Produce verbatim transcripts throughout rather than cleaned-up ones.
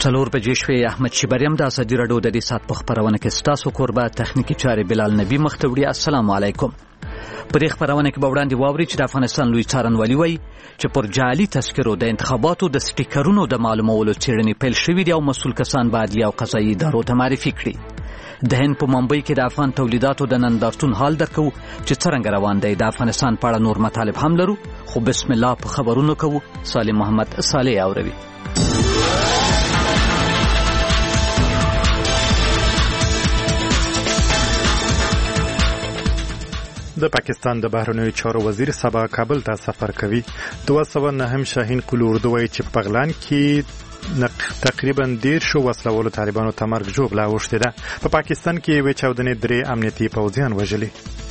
څلور بجې شوې. احمد شیبریم د ازادي راډیو د دې ساعت په خپرونه کې ستاسو کوربه تخنیکی چارې بلال نبی مخ ته وړي. السلام علیکم. په دې خپرونه کې به وړاندې واوري چې د افغانستان لوی څارنوالي وایي چې پر جعلي تذکرو د انتخاباتو د سټیکرونو د معلومولو څېړنې پیل شوې دي او مسؤل کسان به عدلیه او قضایي ادارو ته معرفي کړي. د هند په ممبئی کې د افغان تولیداتو د نندارتون حال درکو چې څرنګه روان دی. د افغانستان په اړه نور مطالب هم لرو، خو بسم الله په خبرونو کوو. سالم محمد صالح اوروي. د پاکستان د بهرنیو چارو وزیر سبا کابل ته سفر کوي. دوه سوه نهم شاهین قلو اردو وایي چې په بغلان کې تقریبا دېرشو وسلوالو طالبانو ته مرګ ژوبله اوښتې ده. په پاکستان کې یوې چاودنې درې امنیتي پوځیان وژلي.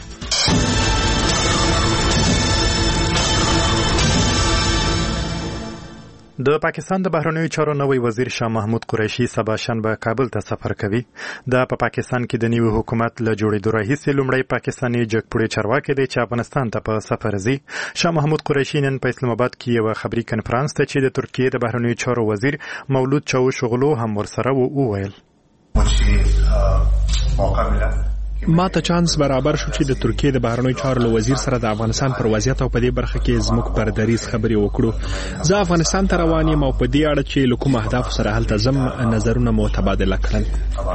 د پاکستان د بهرنیو چارو نوی وزیر شاه محمود قریشي سبا شنبه کابل ته سفر کوي. دا په پاکستان کې د نوي حکومت له جوړېدو راهیسې لومړی پاکستاني جګپوړی چارواکي دی چې افغانستان ته په سفر ځي. شاه محمود قریشي نن په اسلام آباد کې یو خبري کنفرانس ته چې د ترکیې د بهرنیو چارو وزیر مولود چاوشوغلو هم ورسره وویل. ما ته چانس برابر شو چې د ترکیې د بهرنیو چارو وزیر سره د افغانستان پر وضعیت او په دې برخه کې زموږ پر دریز خبرې وکړو. زه افغانستان ته روان یم او په دې اړه چې له کوم اهداف سره هلته زم نظرونه مو تبادله کړل.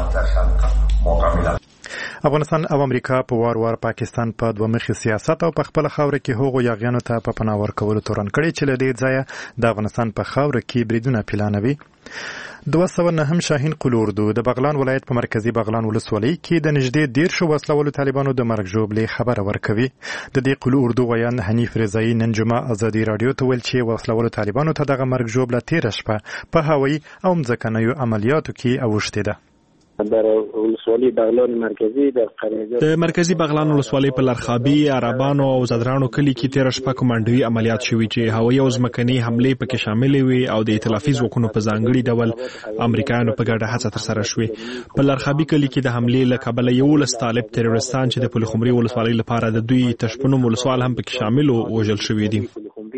افغانستان او امریکا په وار وار پاکستان په دوه مخي سیاست او په خپل خاور کې هغو یاغیانو ته په پناه ورکولو تورن کړي چې له دې ځایه د افغانستان په خاور کې بریدونه پلانوي. دوه سوه نهم شاهین قلو اردو د بغلان ولایت په مرکزی بغلان ولسوالۍ کې د نږدې دېرشو وسلوالو طالبانو د مرګ ژوبلې خبره ورکوي. د دې قلو اردو ویان حنیف رضایی نن جمعه ازادي راډیو ته ویل چې وسلوالو طالبانو ته دغه مرګ ژوبله تېره شپه په هوایي او مځکنیو عملیاتو کې اوښتې ده. در ولسوالی بغلان مرکزی د مرکزی بغلان ولسوالی په لرخابي، عربانو او زدرانو کلی کې تیر شپه کومانډوي عملیات شوي چې هوایي او ځمکني حملې پکې شامل وي او د ائتلافي ځواکونو په ځانګړي ډول امریکایانو په ګډه هڅه ترسره شوې. په لرخابي کلی کې د حملې له کبله یولس طالب تروریستان چې د پلخمري ولسوالۍ لپاره د دوی تشپنوم ولسوال هم پکې شامل او وژل شوي دي.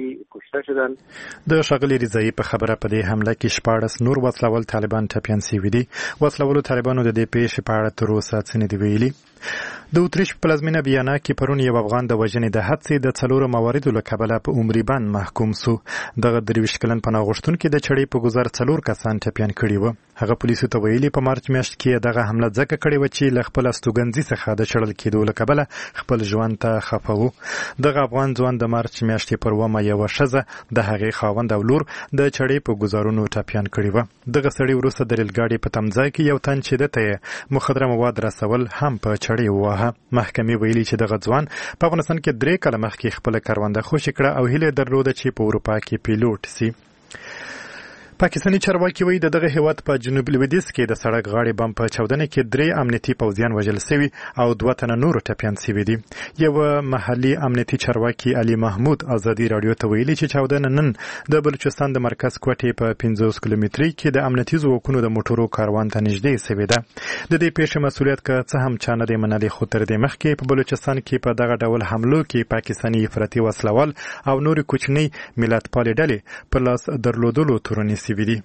د ښاغلي رضایی په خبره په دې حمله کې شپاړس نور وسلوال طالبان ټپیان شوي دي. وسلوالو طالبانو د دې پیښې په اړه تر اوسه څه نه دي ویلي. د اتریش په پلازمینه ویانا کې پرون یو افغان د وژنې د حادثې د څلورو مواردو له کبله په عمري بند محکوم سو. دغه درویشت کلن پناه غوښتونکي د چړې په ګذر څلور کسان ټپیان کړي وو. هغه پولیسو ته ویلي په مارچ میاشت کې دغه حمله ځکه کړې وه چې له خپل استوګنځي څخه د شړل کېدو له کبله خپل ژوند ته خفه و. دغه افغان ځوان د مارچ میاشتې پر اوومه یوه ښځه د هغې خاوند او لور د چړې په ګذارونو ټپیان کړي وه. دغه سړي وروسته د ریلګاډي په تمځای کې یو تن چې دته یې مخدره مواد رسول هم په چړې وواهه. محکمې ویلي چې دغه ځوان په افغانستان کې درې کاله مخکې خپله کرونده خوشي کړه او هیله درلوده چې په اروپا کې پیلوټ سي. پاکستاني چارواکي وایي د دغه هیواد په جنوب لویدیځ کې د سړک غاړې بم په چاودنه کې درې امنیتي پوځیان وژل شوي او دوه تنه نور ټپیان شوي دي. یو محلي امنیتي چارواکي علي محمود ازادي راډیو ته ویلي چې چاودنه نن د بلوچستان د مرکز کوټې په پنځوس کیلومتري کې د امنیتي ځواکونو د موټرو کاروان ته نږدې شوې ده. د دې پیښې مسؤلیت که څه هم چا نه دی منلی، خو تر دې مخکې په بلوچستان کې په دغه ډول حملو کې پاکستاني افراطي وسلوال او نورې کوچنۍ ملتپالې ډلې په لاس درلودلو تورنې شوي دي.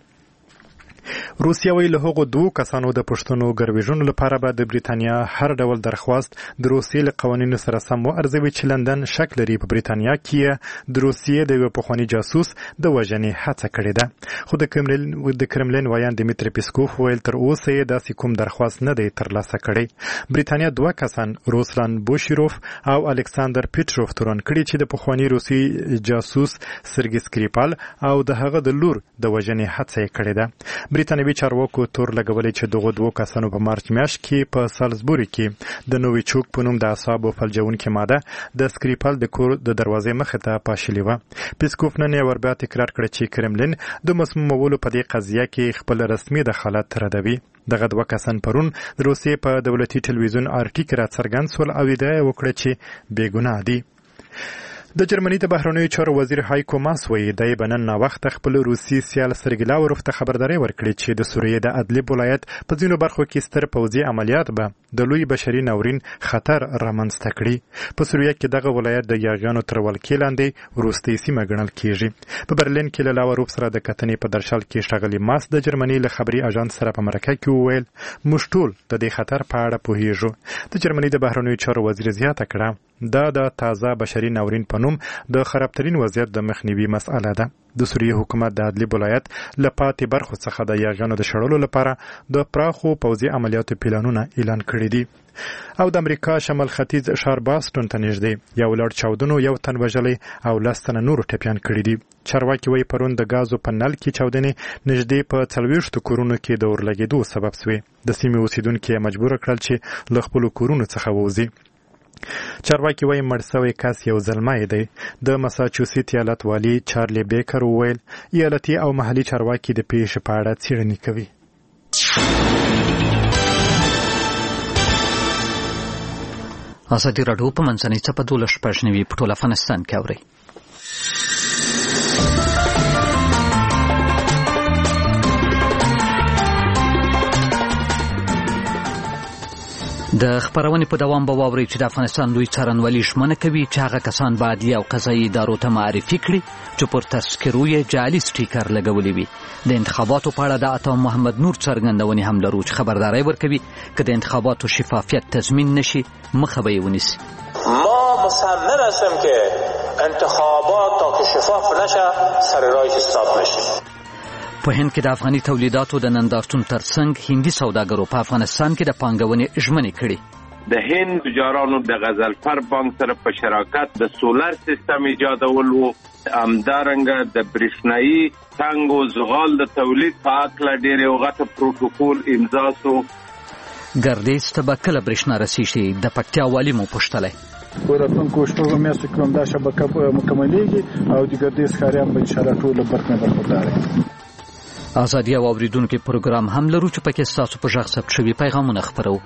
روسیه ویل له هغو دوو کسانو د پښتنو ګرویژنو لپاره به د بریتانیا هر ډول درخواست د روسیې له قوانینو سره سم وارزوي چې لندن شک لري په بریتانیا کې د روسیې د یو پخواني جاسوس د وژنې هڅه کړې ده. خو د کرملین د کرملین ویان دمیتری پیسکوف ویل تر اوسه یې داسې کوم درخواست نه دی ترلاسه کړی. بریتانیا دوه کسان روسلان بوشیروف او الکساندر پیټروف تورن کړي چې د پخواني روسي جاسوس سرګي سکریپال او د هغه د لور د وژنې هڅه یې کړې ده. بریتانوي چارواکو تور لګولې چې دغه دوه کسانو په مارچ میاشت کې په سالزبوري کې د نووي چوک په نوم د اعصابو فلجونکې ماده د سکریپال د کور د دروازې مخې ته پاشلې وه. پیسکوف نن یې وربیا تکرار کړ چې کرملین د مسمومولو په دې قضیه کې خپل رسمي دخالت ردوي. دغه دوه کسان پرون د روسیې په دولتي ټلویزیون آر ټي کې راڅرګند سول او ادعا یې وکړه چې بې ګناه دي. د جرمني د بهرنیو چارو وزیر هایکو ماس وایي دی به نن ناوخته خپل روسي سیال سرګي لاوروف ته خبرداری ورکړي چې د سوریې د ادلیب ولایت په ځینو برخو کې ستر پوځي عملیات به د لوی بشري ناورین خطر رامنځته کړي. په سوریه کې دغه ولایت د یاغیانو تر ولکې لاندې وروستۍ سیمه ګڼل کیږي. په برلین کې له لاوروف سره د کتنې په درشل کې ښاغلي ماس د جرمني له خبري اژانس سره په مرکه کې وویل موږ ټول د دې خطر په اړه پوهیږو. د جرمني د بهرنیو چارو وزیر زیاته کړه دا د تازه بشري ناورین په نوم د خرابترین وضعیت د مخنیوي مسئله ده. د سوریې حکومت د ادلیب ولایت له پاتې برخو څخه د یاغیانو د شړلو لپاره د پراخو پوځي عملیاتو پلانونه اعلان کړي دي. او د امریکا شمال ختیځ ښار باستون ته نږدې یو لړ چاودنو یو تن وژلی او لس تنه نورو ټپیان کړي دي. چارواکي وایي پرون د ګازو په نل کې چاودنې نږدې په څلوېښتو کورونو کې د اورلګېدو سبب سوې. د سیمې اوسیدونکي یې مجبور کړل چې له خپلو کورونو څخه ووځي. چارواکي وایي مړ سوی کس یو زلمی دی. د مساچوسیټ ایالت والي چارلی بیکر وویل ایالتي او محلي چارواکي د پیښې په اړه څېړنې کوي. ازادي راډیو په منځنۍ څپه دولس شپږ نوي په ټول افغانستان کې اوري. د خبرونې په دوام به واورئ چې د افغانستان لوی څارنوالي ژمنه کوي چې هغه کسان به عدلي او قضایي ادارو ته معرفي کړي چې پر تذکرو یې جعلي سټیکر لګولی وي. د انتخاباتو په اړه د عطا محمد نور څرګندونې هم لرو چې خبرداری ورکوي که د انتخاباتو شفافیت تضمین نشي مخه به یې ونیسي. ما مصمم هستم که انتخابات تا که شفاف نشه سر راهش استاپ نشه. په هند کې د افغاني تولیداتو د نندارتون ترڅنګ هندي سوداګرو په افغانستان کې د پانګونې ژمنې کړي. د هند تجارانو د غزلفر بانک سره په شراکت د سولر سیستم ایجادول وو. همدارنګه د برېښنایي ټانګ او زغال د تولید په هکله ډېر یو غټ پروتوکول امضا سو. ګردیز ته به کله برېښنا رسیږي د پکتیا والي مو پوښتلی. په راتلونکو شپږو میاشتو کې هم دا شبکه مکملېږي او د ګردیز ښاریان به انشاءالله ټول برق نه برخورداره. ازادي او اوریدونکو پروګرام هم لرو چې پکې ستاسو په غږ ثبت شوي پیغامونه خپرو.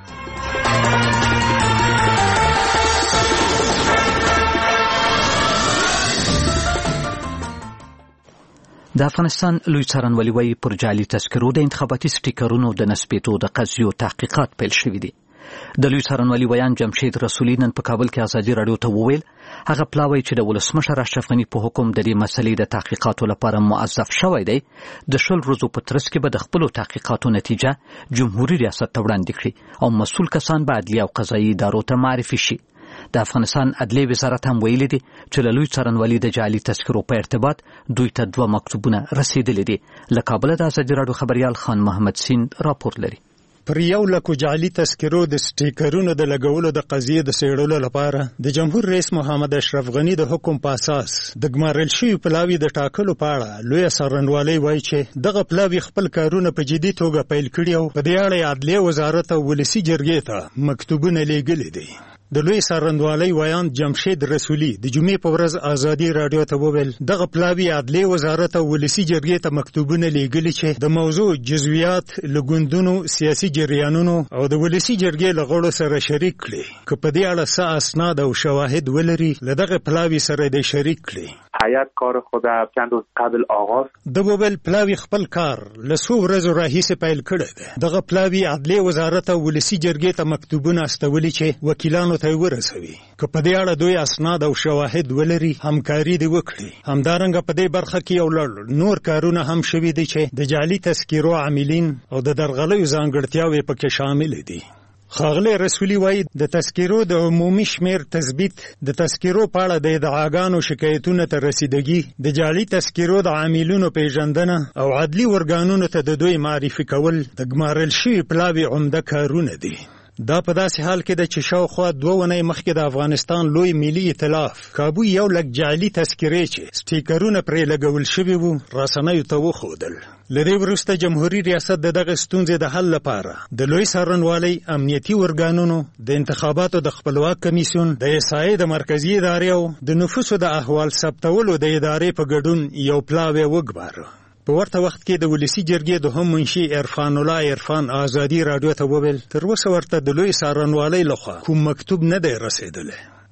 د افغانستان لوی څارنوالي وایي پر جعلي تذکرو د انتخاباتي سټیکرونو د نسبېدو د قضیو تحقیقات پیل شوي دي. د لوی څارنوالي ویان جمشید رسولي نن په کابل کې ازادي راډیو ته وویل هغه پلاوی چې د ولسمشر اشرف غني په حکم د دې مسلې د تحقیقاتو لپاره موظف شوی دی د شل ورځو په ترڅ کې به د خپلو تحقیقاتو نتیجه جمهوریت ریاست ته وړاندې کړي او مسؤل کسان به عدلي او قضایي ادارو ته معرفي شي. د افغانستان عدلیې وزارت هم ویلي دي چې له لوی څارنوالي د جعلي تذکرو په ارتباط دوی ته دوه مکتوبونه رسیدلي دي. له کابله د ازادي راډیو خبریال خان محمد سیند راپور لري. پر یو لکو جعلي تذکرو د سټیکرونو د لګولو د قضیې د څېړلو لپاره د جمهور رئیس محمد اشرف غني د حکم په اساس د ګمارل شوي پلاوي د ټاکلو په اړه لوی څارنوالي وایي چې دغه پلاوي خپل کارونه په جدي توګه پیل کړي او په دې اړه عدلیې وزارت او ولسي جرګې ته مکتوبونه لیږلي دي. د لوی څارنوالۍ ویان جمشید رسولي د جمعې په ورځ ازادي راډیو ته وویل دغه پلاوي عدلیې وزارت او ولسي جرګې ته مکتوبونه لیږلي چې د موضوع جزویات له ګوندونو سیاسي جریانونو او د ولسي جرګې له غړو سره شریک کړي که په دې اړه څه اسناد او شواهد ولري له دغه پلاوي سره دې شریک کړي. هیئت کار خود چند روز قبل آغاز د وویل پلاوي خپل کار له څو ورځو راهیسې پیل کړی دی. دغه پلاوي عدلیې وزارت او ولسي جرګې ته مکتوبونه استولي چې وکیلانو ته ورسوي که په دې اړه دوی اسناد او شواهد ولري همکاري دې وکړي. همدارنګه په دې برخه کې یو لړ نور کارونه هم شوي دي چې د جعلي تذکرو عاملین او د درغلیو ځانګړتیاوې پکې شامل دي. ښاغلی رسولي وایي د تذکرو د عمومي شمیر تثبیت د تذکرو په اړه د ادعاګانو شکایتونو ته رسیدګي د جعلي تذکرو د عاملینو پیژندنه او عدلي ورګانونو ته د دوی معرفي کول د ګمارل شوي پلاوي عمده کارونه دي. دا په داسې حال کې ده چې شاوخوا دوه اونۍ مخکې د افغانستان لوی ملي ائتلاف کابو یو لک جعلي تذکرې چې سټیکرونه پرې لګول شوي وو رسنیو ته وښودل. له دې وروسته جمهوري ریاست د دغه ستونزې د حل لپاره د لوی څارنوالۍ امنیتي ورګانونو د انتخاباتو د خپلواک کمیسیون د احصایې د مرکزي ادارې او د نفوسو د احوال ثبتولو د ادارې په ګډون یو پلاوی وګماره. په ورته وخت کې د ولسي جرګې دوهم منشي عرفان الله عرفان ازادي راډیو ته وویل تر اوسه ورته د لوی څارنوالۍ لخوا کوم مکتوب نه دی رسېدلی.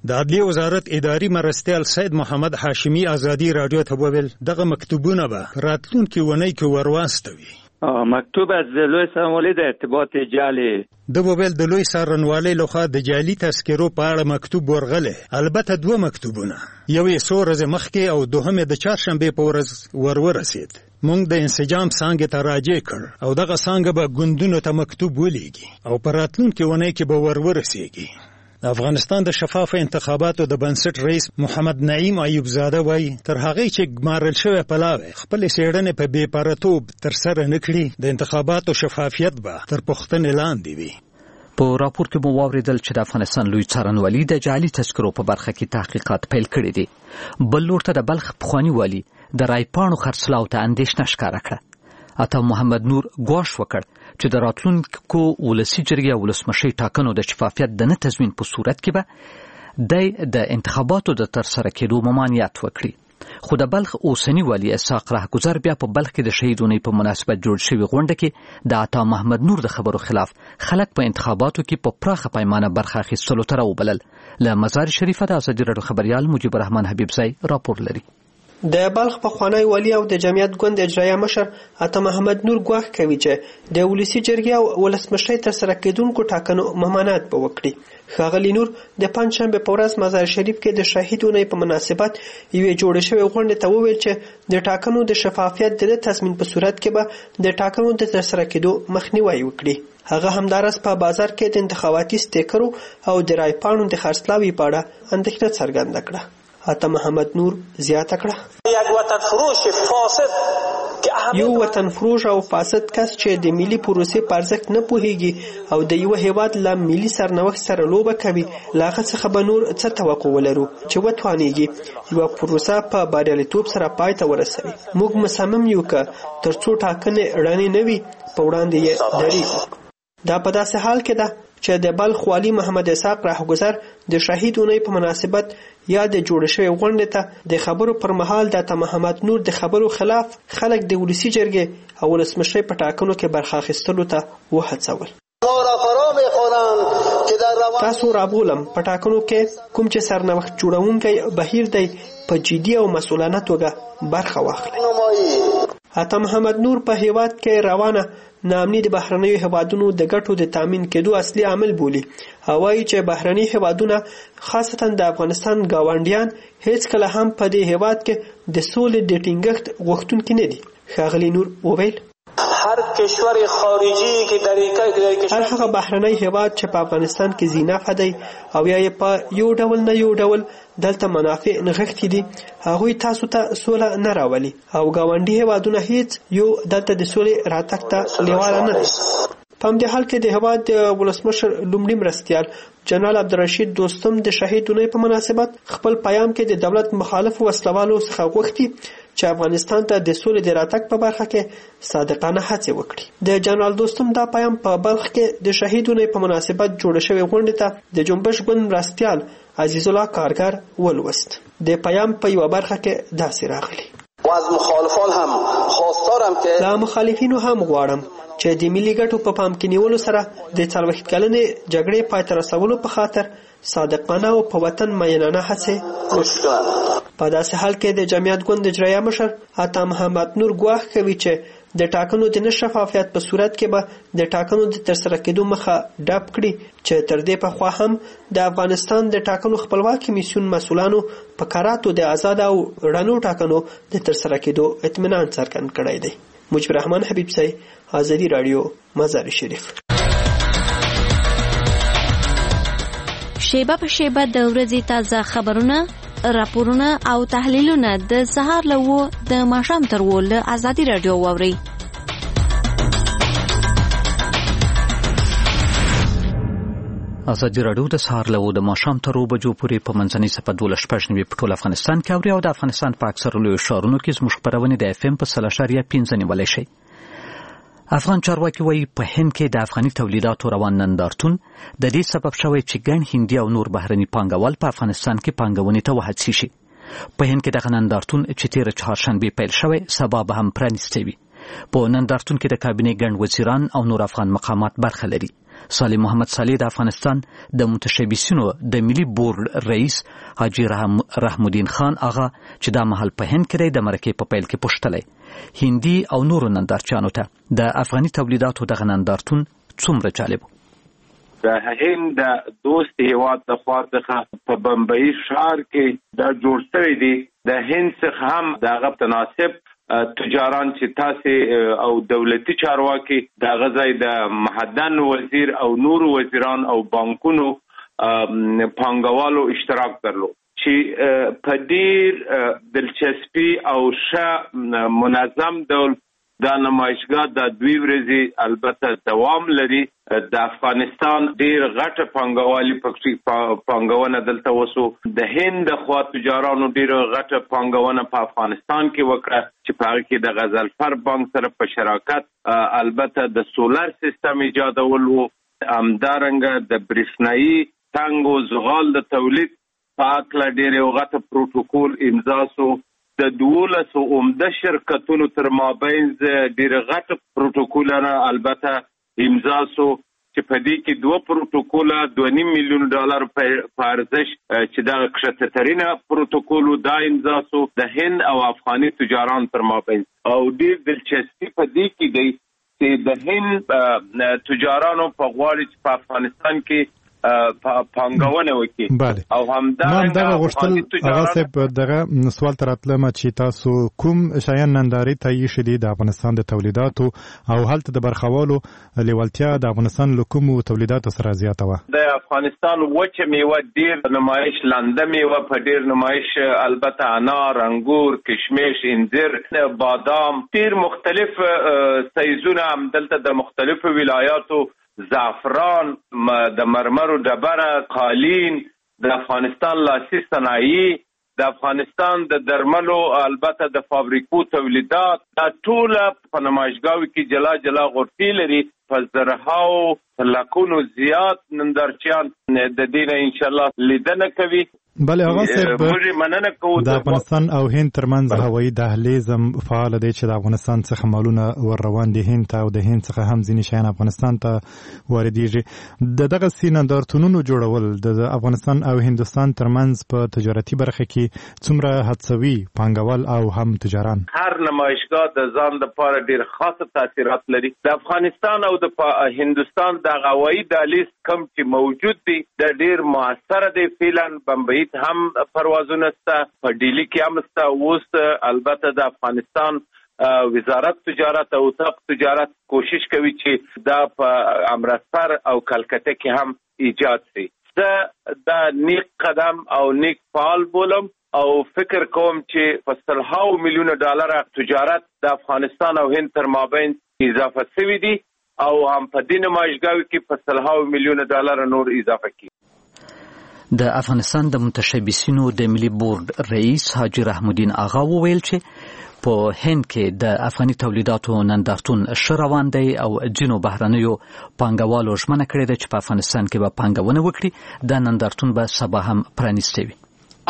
د عدلیې وزارت اداري مرستیال سید محمد هاشمي ازادي رادیو ته وویل دغه مکتوبونه به راتلونکي اونۍ کې ورواستوي. مکتوب از لوی څارنوالۍ د ارتباط جعلي د وویل د لوی څارنوالۍ لخوا د جعلي تذکرو په اړه مکتوب ورغلی، البته دوه مکتوبونه، یو یې څو ورځې مخکې او دوهم یې د چهارشنبې په ورځ ورورسېد. موږ د انسجام څانګې ته راجع کړ او دغه څانګه به ګوندونو ته مکتوب ولیږي او په راتلونکي اونۍ کې به ورورسېږي. د افغانستان د شفافه انتخاباتو د بنسټ رئیس محمد نعیم ایوب زاده وایي تر هغې چې ګمارل شوی پلاوی خپلې څېړنې په بې پرتوب ترسره نه کړي، د انتخاباتو شفافیت به تر پوښتنې لاندې وي. په راپور کې مو واورېدل چې د افغانستان لوی څارنوالي د جعلي تذکرو په برخه کې تحقیقات پیل کړي دي. بل لور ته د بلخ پخواني والي د رایپاڼو خرڅلاو ته اندېښنه ښکاره کړه. عطا محمد نور ګواښ وکړ چې د راتلونکو ولسي جرګې او ولسمشۍ ټاکنو د شفافیت د نه تضمین په صورت کې به د د انتخاباتو د ترسره کېدو ممانعت وکړي. خو د بلخ اوسني والي اسحاق رهګذر بیا په بلخ کې د شهیدونې په مناسبت جوړ شوي غونډه کې د عطا محمد نور د خبرو خلاف خلک په انتخاباتو کې په پراخه پیمانه برخه اخیستلو ته راوبلل. له مزار شریفه د ازادي راډیو خبریال مجیب الرحمن حبیبزی راپور لري. د بلخ پخوانی والی او د جمعیت ګوند اجرایه مشر عطا محمد نور ګواښ کوي چې د ولسي جرګې او ولسمشۍ ترسره کېدونکو ټاکنو ممانعت به وکړي. ښاغلي نور د پنجشنبې په ورځ مزار شریف کې د شهیدونې په مناسبت یوې جوړې شوې غونډې ته وویل چې د ټاکنو د شفافیت د تضمین په صورت کې به د ټاکنو د ترسره کېدو مخنیوی وکړي. هغه همدارس په بازار کې د انتخاباتي سټیکرو او د رایپاڼو د خرڅلاوي په اړه اندېښنه څرګنده کړه. عطا محمد نور زیاته کړه یک وطن فروش فاسد یو وطن فروش او فاسد کس چې د ملي پروسې په ارزښت نه پوهیږي او د یو هیواد له ملي سرنوشت سره لوبه کوي، له هغه څخه به نور څه توقع ولرو چې وتوانیږي یوه پروسه په بریالیتوب سره پای ته ورسوي. موږ مصمم یو که تر څو ټاکنې رڼې نه وي په وړاندې یې درېږو. دا په داسې حال کې ده چې د بلخ والي محمد اسحاق رهګذر د شهیدونې په مناسبت یا د جوړ شوی غونډې ته د خبرو پر مهال د عطا محمد نور د خبرو خلاف خلک د ولسي جرګې او ولسمشۍ په ټاکنو کې برخه اخیستلو ته وهڅول. تاسو رابولم په ټاکنو کې کوم چې سرنوشت جوړونکی بهیر دی په جدي او مسؤلانه توګه برخه واخلي. عطا محمد نور په هیواد کې روانه ناامني د بهرنیو هیوادونو د ګټو د تامین کېدو اصلي عامل بولي. هوایي چې بهرني هیوادونه خاصتا د افغانستان ګاونډیان هیڅ کله هم په دې هیواد کې د سولې د ټینګښت غوښتونکي نه دي. ښاغلي نور وویل هر کشور خارجي کې طریقې هر هغه بهرنی هیواد چې په افغانستان کې زینافه دی او یا یې په یو ډول نه یو ډول دلته منافع نغښتي دي، هغوی تاسو ته سوله نه راولي او ګاونډي هیوادونه هیڅ یو دلته د سولې راتګ ته لیواله نه دي. په همدې حال کې د هیواد د ولسمشر لومړي مرستیال جنرال عبدالرشید دوستم د شهیدونې په مناسبت خپل پیام کې د دولت مخالف وسلوالو څخه غوښتي چې افغانستان ته د سولې د راتګ په برخه کې صادقانه هڅې وکړي. د جنرال دوستم دا پیام په بلخ کې د شهیدونې په مناسبت جوړ شوی غونډې ته د جنبش ګوند مرستیال عزیز الله کارګر ولوست. د پیام په یوه برخه کې داسې راغلی و از مخالفان هم خواستارم که لا مخالفینو هم غواړم چې د ملي ګټو په پام کې نیولو سره د څلوېښت کلنې جګړې پای ته رسولو په خاطر صادقانه او په وطن مینانه هڅې وکړي. په داسې حال کې د جمعیت ګوند اجرایه مشر عطا محمد نور ګواښ کوي چې د ټاکنو د نه شفافیت په صورت کې به د ټاکنو د ترسره کېدو مخه ډپ کړي چې تر دې پخوا هم د افغانستان د ټاکنو خپلواک کمیسیون مسؤلانو په کاراتو د آزاد او رڼو ټاکنو د ترسره کېدو اطمینان څرګند کړی دی. مجيب الرحمن حبیبزی، ازادي رادیو، مزار شریف. شیبه په شیبه د ورځې تازه خبرونه، راپورونه او تحلیلونه د سهار له د ماښام تر و له ازادي رادیو واورئ. ازادي رادیو د سهار له د ماښام تر و بجو پورې په منځنۍ صفه دولس شپږ نوي په ټول افغانستان کې اوري او د افغانستان په اکثرو لویو ښارونو کې زموږ خپرونې د اف ام په سل اشاریه پنځه نیولی شئ. افغان چارواکي وایي په هند کې د افغاني تولیداتو روان نندارتون د دې سبب شوی چې ګڼ هندي او نور بهرني پانګوال په افغانستان کې پانګونې ته وهڅي شي. په هند کې دغه نندارتون چې تېره چهارشنبې پیل شوی سبا به هم پرانیستی وي. په نندارتون کې د کابینې ګڼ وزیران او نور افغان مقامات برخه لري. صالح محمد صالح د افغانستان د متشبثینو د ملي بورډ رئیس حاجی رحم الدین خان آغا چې دا مهال په هند کې د مرکې په پیل کې پوښتلی هندي او نورو نندارچیانو ته د افغاني تولیداتو دغه نندارتون څومره جالب د هند د دوست هیواد د خوا څخه په بمبئی ښار کې دا جوړ شوی دی. د هند څخه هم دغه تناسب تجاران چې تاسو او دولتي چارواکي د غزای د محدن وزیر او نور وزیران او بانکونو پانګوالو اشتراک درلود چې په ډیر دلچسپي او ښه منظم ډول دا نمایشګاه د دوی ورځې البته دوام لري. د افغانستان ډیر غټه پانګوالي پکې پانګونه دلته وسو. د هند خوا تجارانو ډیر غټه پانګونه په افغانستان کې وکړه چې په هغه کې د غزلفر بانک سره په شراکت البته د سولر سیستم ایجادول وو، همدارنګه د برېښنایي تنګ او زغال د تولید په هکله ډیر غټه پروتوکول امضا سو. د دولسو عمده شرکتونو تر مابین ډیر غټ پروتوکولونه البته امضا سو چې په دې کې دوه پروتوکوله دوه نیم میلیون ډالر په ارزش چې دا کښته ترینه پروتوکول دا امضا سو د هند او افغاني تجاران تر مابین. او ډیر دلچسپي په دې کې دی چې د هند تجارانو په غواړي چې په افغانستان کې پانګونه وکړي او همدارنګه دغه غوښتل هغه صاحب دغه سوال تراتلم چې تاسو کوم شایان ننداري ته یې شدي د افغانستان د تولیداتو او هلته د برخوالو لیوالتیا د افغانستان له کومو تولیداتو سره زیاته وه. د افغانستان وچه میوه ډیر نمایش لانده میوه په ډیر نمایش البته انار، انګور، کشمش، انځر، بادام، ډیر مختلف سایزونه هم دلته د مختلفو ولایاتو، زعفران، د مرمرو ډبره، قالین، د افغانستان لاسي صنایع، د افغانستان د درملو البته د فابریکو تولیدات، دا ټول په نمایشګاوي کې جلا جلا غرفې لري. په زرهاو لکونو زیات نندارچیان د دې نه انشاءالله لیدنه کوي. بله هغه صاحب د افغانستان او هند ترمنځ هوایي دهلیز فعال دی چې د افغانستان څخه مالونه ور روان دي هند ته او د هند څخه هم ځینې شیان افغانستان ته واردېږي. د دغسې نندارتونونو جوړول د افغانستان او هندوستان ترمنځ په تجارتي برخه کې څومره هڅوي پانګوال او هم تجاران؟ هر نمایشګاه د ځان لپاره ډېر خاصه تاثیرات لري. د افغانستان او د هندوستان د هوایي دهلیز کم چې موجود دی د ډېر موثره دی. فعلا بمبئی هم پروازونه سته، په ډیلی کې هم سته. اوس البته د افغانستان وزارت تجارت او اتاق تجارت کوشش کوي چې دا په امرتسر او کلکته کې هم ایجاد شي. زه دا نیک قدم او نیک فعال بولم او فکر کوم چې په سلهاو میلیونه ډالر تجارت د افغانستان او هند تر مابین اضافه شوی دی او هم په دې نمایشګاوي کې په سلهاو میلیونه ډالر نور اضافه کیږي. د افغانستان د متشبثینو د ملي بورډ رئیس حاجی رحم الدین آغا وویل چې په هند کې د افغاني تولیداتو نندارتون ښه روان دی او ځینو بهرنیو پانګوالو ژمنه کړې ده چې په افغانستان کې به پانګونه وکړي. دا نندارتون به سبا هم پرانیستی وي.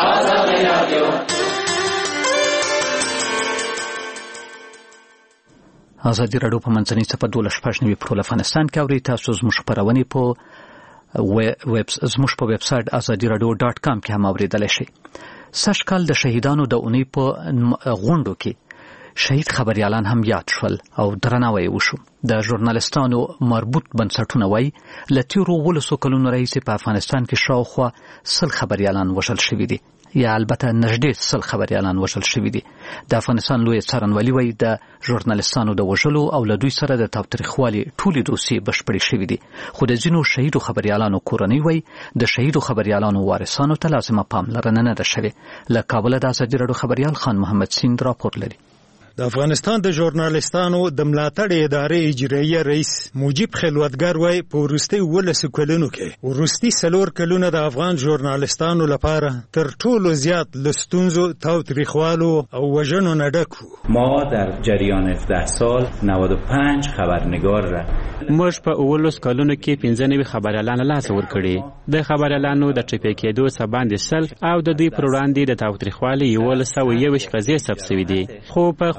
ازادي راډیو په منځنۍ څپه دولس شپږ نوي په ټول افغانستان کې اورئ. تاسو زموږ خپرونې په ویب زموږ په ویب سایټ ازادي راډیو ډاټ کام کې هم اوریدلی شئ. سږ کال د شهیدانو د اونۍ په غونډو کې شهید خبریالان هم یاد شول او درناوی وشو. د ژورنالستانو مربوط بنسټونه وایي له تېرو اوولسو کلونو راهیسې په افغانستان کې شاوخوا سل خبریالان وژل شوي دي، یا البته نږدې سل خبریالان وژل شوي دي. د افغانستان لوی څارنوالي وایي د ژورنالستانو د وژلو او له دوی سره د تاوتریخوالي ټولې دوسیې بشپړې شوي دي. خو د ځینو شهیدو خبریالانو کورنۍ وایي د شهیدو خبریالانو وارثانو ته لازمه پاملرنه نه ده شوې. له کابله د ازادي راډیو خبریال خان محمد سیند راپور لري. د افغانستان د ژورنالستانو د ملاتړ ادارې اجراییه رئیس موجب خلوتګر وایي په وروستي اوولسو کلونو کې وروستي څلور کلونه د افغان ژورنالستانو لپاره تر ټولو زیات له ستونزو، تاوتریخوالو او وژنو نه ډک وو. ما در جریان هفده سال نود و پنج خبرنگار را موږ په اوولس کلونو کې پنځه نوي خبریالان له لاسه ورکړي. د خبریالانو د ټپي کېدو څخه باندې سل او د دوی پر وړاندې د تاوتریخوالي یولس سوه یوویشت قضیې ثبت شوي دي. خو په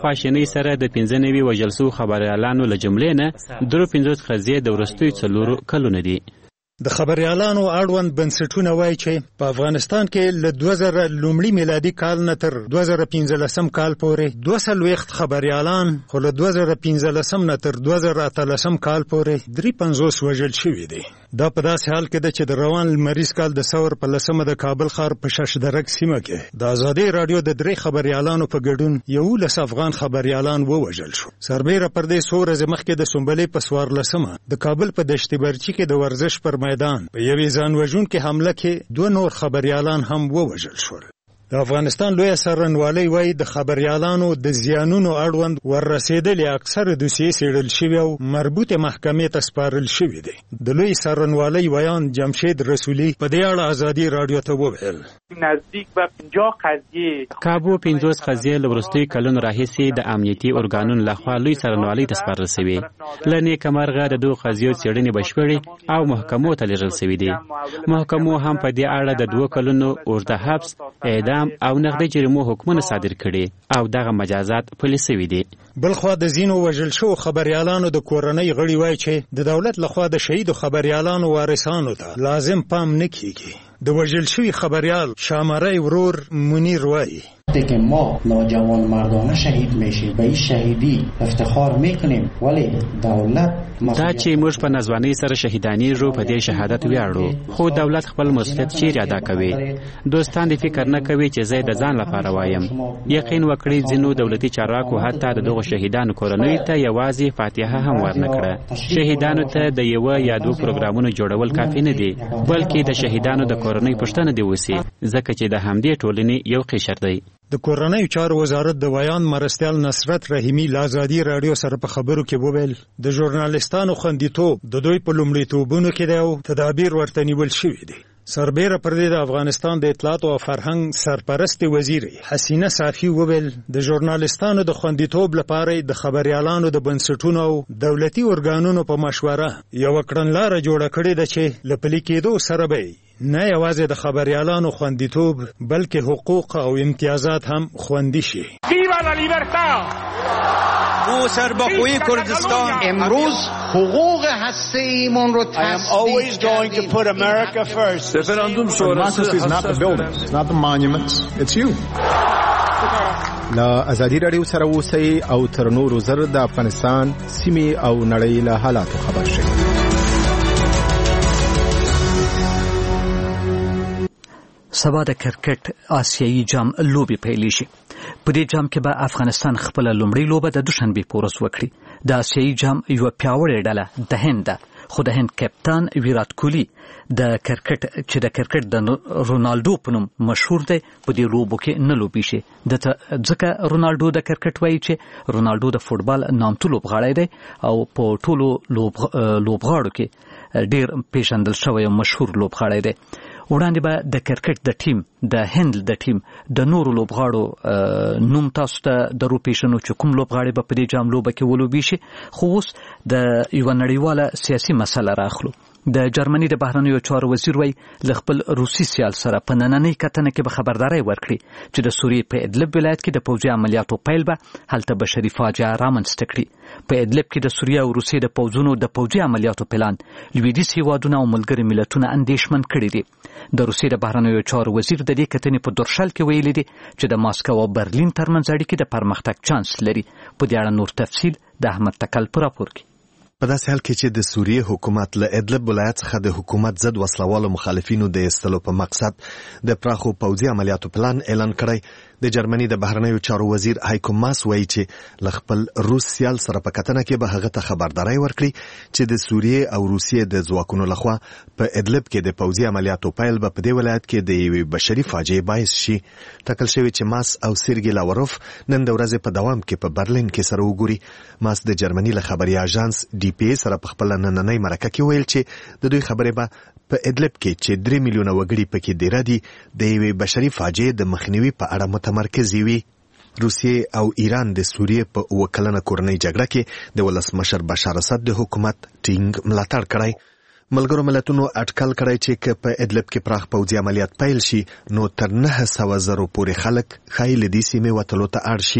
خواشینۍ سره د پنځه نوي وژل شوو خبریالانو له جملې نه درې پنځوس قضیې د وروستیو څلورو کلونو دي. د خبریالانو اړوند بنسټونه وایي چې په افغانستان کې له دوه زره لومړي میلادي کال نه تر دوه زره پنځلسم کال پورې دوه څلوېښت خبریالان، خو له دوه زره پنځلسم نه تر دوه زره اتلسم کال پورې درې پنځوس وژل شوي دي. دا په داسې حال کې ده چې د روان لمریز کال د ثور په لسمه د کابل ښار په ششدرک سیمه کې د ازادۍ راډیو د درې خبریالانو په ګډون یولس افغان خبریالان ووژل شو. سربیره پر دې څو ورځې مخکې د سنبلې په څوارلسمه د کابل په دشت برچي کې د ورزش پر میدان په یوې ځان وژونکې حمله کې دوه نور خبریالان هم ووژل شول. د افغانستان لویه څارنوالۍ وایي د خبریالانو د زیانونو اړوند وررسېدلې اکثره دوسیې څېړل شوي او مربوطې محکمې ته سپارل شوي دي. د لوی څارنوالۍ ویان جمشید رسولي په دې اړه ازادي راډیو ته وویل نزدیک به پنځه قضیې کابو پنځوس قضیې له وروستیو کلونو راهیسې د امنیتي ارګانونو لخوا لوی څارنوالۍ ته سپارل شوې. له نیکمرغه د دغو قضیو څېړنې بشپړې او محکمو ته لیږل شوي دي. محکمو هم په دې اړه د دوه کلونو اوږده حبس، اعدام او نغدي جریمو حکمونه صادر کړي او دغه مجازات پلي شوي دي. بلخوا د ځینو وژل شوو خبریالانو د کورنۍ غړي وایي چې د دولت لخوا د شهیدو خبریالانو وارثانو ته لازم پام نه کیږي. د وژل شوي خبریال شامرای ورور منیر وایي که ما نوجوان مردانه شهید میشیم به این شهیدی افتخار میکنیم ولی دولت دا چې موږ په نځوانۍ سره شهیدانیږو په دې شهادت ویاړو، خو دولت خپل مسؤلیت چیرې ادا کوي؟ دوستان دې فکر نه کوي چې زه د ځان لپاره وایم. یقین وکړئ ځینو دولتي چارواکو حتی د دغو شهیدانو کورنیو ته یوازې فاتحه هم ورنه کړه. شهیدانو ته د یوه یا دوه پروګرامونو جوړول کافي نه دي، بلکې د شهیدانو د کورنۍ پوښتنه دې وشي، ځکه چې د همدې ټولنې یو قشر دی. د کورنیو چارو وزارت د ویان مرستیال نصرت رحیمی له ازادي راډیو سره په خبرو کې وویل د ژورنالیستانو خوندیتوب د دوی په لومړیتوبونو کې دی او تدابیر ورته نیول شوي دي. سربیره پر دې د افغانستان د اطلاعات او فرهنګ سرپرست وزیر حسینه صافی وویل د ژورنالیستانو د خوندیتوب لپاره د خبریالانو د بنسټونو او دولتي ارګانونو په مشوره یو کړنلاره جوړه کړې ده چې له پلي کېدو سره به نه یوازې د خبریالانو خوندیتوب بلکې حقوق او امتیازات هم خوندي شي. ویوا لا لیبرتا! او سرباخوی کردستان امروز حقوق هسته‌ایمون رو تصدیق کردیم. رفراندوم شورای لا ازادي راډیو سره اوسئ او تر نورو زر د افغانستان سیمې او نړۍ له حالاتو خبر شئ. سبا د کرکټ آسیایي جام لوبې پیلې شي. په دې جام کې به افغانستان خپل لومړی لوبه د دوشنبه پورس وکړي. د آسیایي جام یو پیاوړی ډله د هند، خو د هند کپتان ویرات کوهلی د کرکټ چې د کرکټ د رونالډو په نوم مشهور دی په دې لوبو کې نه لوبي شي. د ځکه رونالډو د کرکټ وایي چې رونالډو د فوټبال نامتو لوبغاړی دی او په ټولو لوبغاړو کې ډیر پیژندل شوی او مشهور لوبغاړی دی. وړاندې به د کرکټ د ټیم د هند د ټیم د نورو لوبغاړو نوم تاسو ته درو پیژنو چې کوم لوبغاړي به په دې جام لوبه کې ولوبي شي. خو اوس د یو نړیواله سیاسي مسله راخلو. د جرمني د بهرنیو چارو وزیر وایي له خپل روسي سیال سره په نننۍ کتنه کې به خبرداری ورکړي چې د سوریې په ادلب ولایت کې د پوځي عملیاتو پیل به هلته بشري فاجعه رامنځته کړي. په ادلب کې د سوریې او روسیې د پوځونو د پوځي عملیاتو پلان لویدیځ هیوادونه او ملګري ملتونه اندېښمن کړي دي. د روسیې د بهرنیو چارو وزیر د دې کتنې په درشل کې ویلي دي چې د ماسکو او برلین ترمنځ اړیکې د پرمختګ چانس لري. په دې اړه نور تفصیل د احمد تکل په راپور کې. په داسې حال کې چې د سوریې حکومت له ادلب ولایت څخه د حکومت ضد وسلوالو مخالفینو د ایستلو په مقصد د پراخو پوځي عملیاتو پلان اعلان کړی، د جرمني د بهرنیو چارو وزیر هایکو ماس وایي چې له خپل روس سیال سره په کتنه کې به هغه ته خبرداری ورکړي چې د سوریې او روسیې د ځواکونو لخوا په ادلب کې د پوځي عملیاتو پیل به په دې ولایت کې د یوې بشري فاجعې باعث شي. ټاکل شوی چې ماس او سیرګي لاوروف نن د ورځې په دوام کې په برلین کې سره وګوري. ماس د جرمني له خبري اژانس ډي پی سره په خپل نننۍ مرکه کې ویل چې د دوی خبرې به په ادلب کې چې درې میلیونه وګړي پکې ډېر دي د یوې بشري فاجعې د مخنیوي په اړه متمرکز وي. روسیې او ایران د سوریې په اوه کلنه کورنۍ جګړه کې د ولسمشر بشار اسد د حکومت ټینګ ملاتړ کړی. ملګرو ملتونو اټکل کړی چې که په ادلب کې پراخ پوځي عملیات پیل شي نو تر نه سوه زرو پورې خلک ښایي له دې سیمې وتلو ته اړ شي.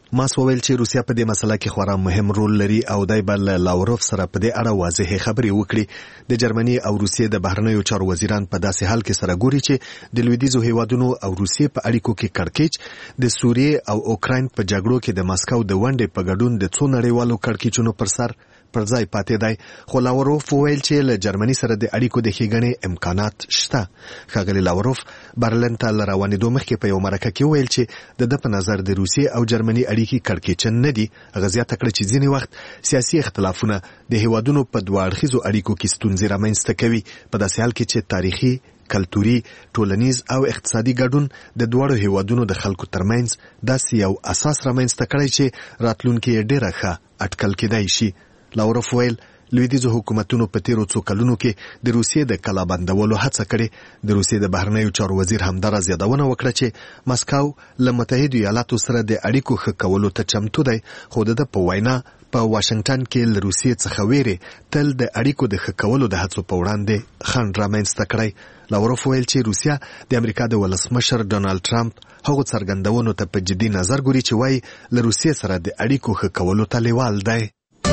ماس وویل چې روسیا په دې مسله کې خورا مهم رول لري او دای بل لاوروف سره په دې اړه واضح خبرې وکړي. د جرمني او روسیې د بهرنیو چارو وزیران په داسې حال کې سره ګوري چې د لویدیځو هیوادونو او روسیې په اړیکو کې کړکېچ د سوریې او اوکراین په جګړو کې د ماسکو د ونډې په ګډون د څو نړیوالو کړکېچونو پر سر پر ځای پاتې دی. خو لاوروف وویل چې له جرمني سره د اړیکو د ښېګڼې امکانات شته. ښاغلي لاوروف برلین ته له روانېدو مخکې په یو مرکه کې وویل چې د ده په نظر د روسیې او جرمني اړیکې کړکېچن نه دي. هغه زیاته کړه چې ځینې وخت سیاسي اختلافونه د هیوادونو په دوه اړخیزو اړیکو کې ستونزې رامنځته کوي، په داسې حال کې چې تاریخي، کلتوري، ټولنیز او اقتصادي ګډون د دواړو هیوادونو د خلکو ترمنځ داسې یو اساس رامنځته کړی چې راتلونکي یې ډېره ښه اټکل کېدای شي. لاوروف ویل لویدیځو حکومتونو په تیرو څو کلونو کې د روسیې د کلابندولو هڅه کړې. د روسیې د بهرنیو چارو وزیر همدارس یادونه وکړه چې ماسکو له متحدو ایالاتو سره د اړیکو ښه کولو ته چمتو دی، خو د ده په وینا په واشنگټن کې له روسیې څخه ویرې تل د اړیکو د ښه کولو د هڅو په وړاندې خنډ رامنځته کړی. لاوروف ویل چې روسیا د امریکا د ولسمشر ډونالد ټرمپ هغو څرګندونو ته په جدي نظر ګوري چې وایي له روسیې سره د اړیکو ښه کولو ته لیوال دی.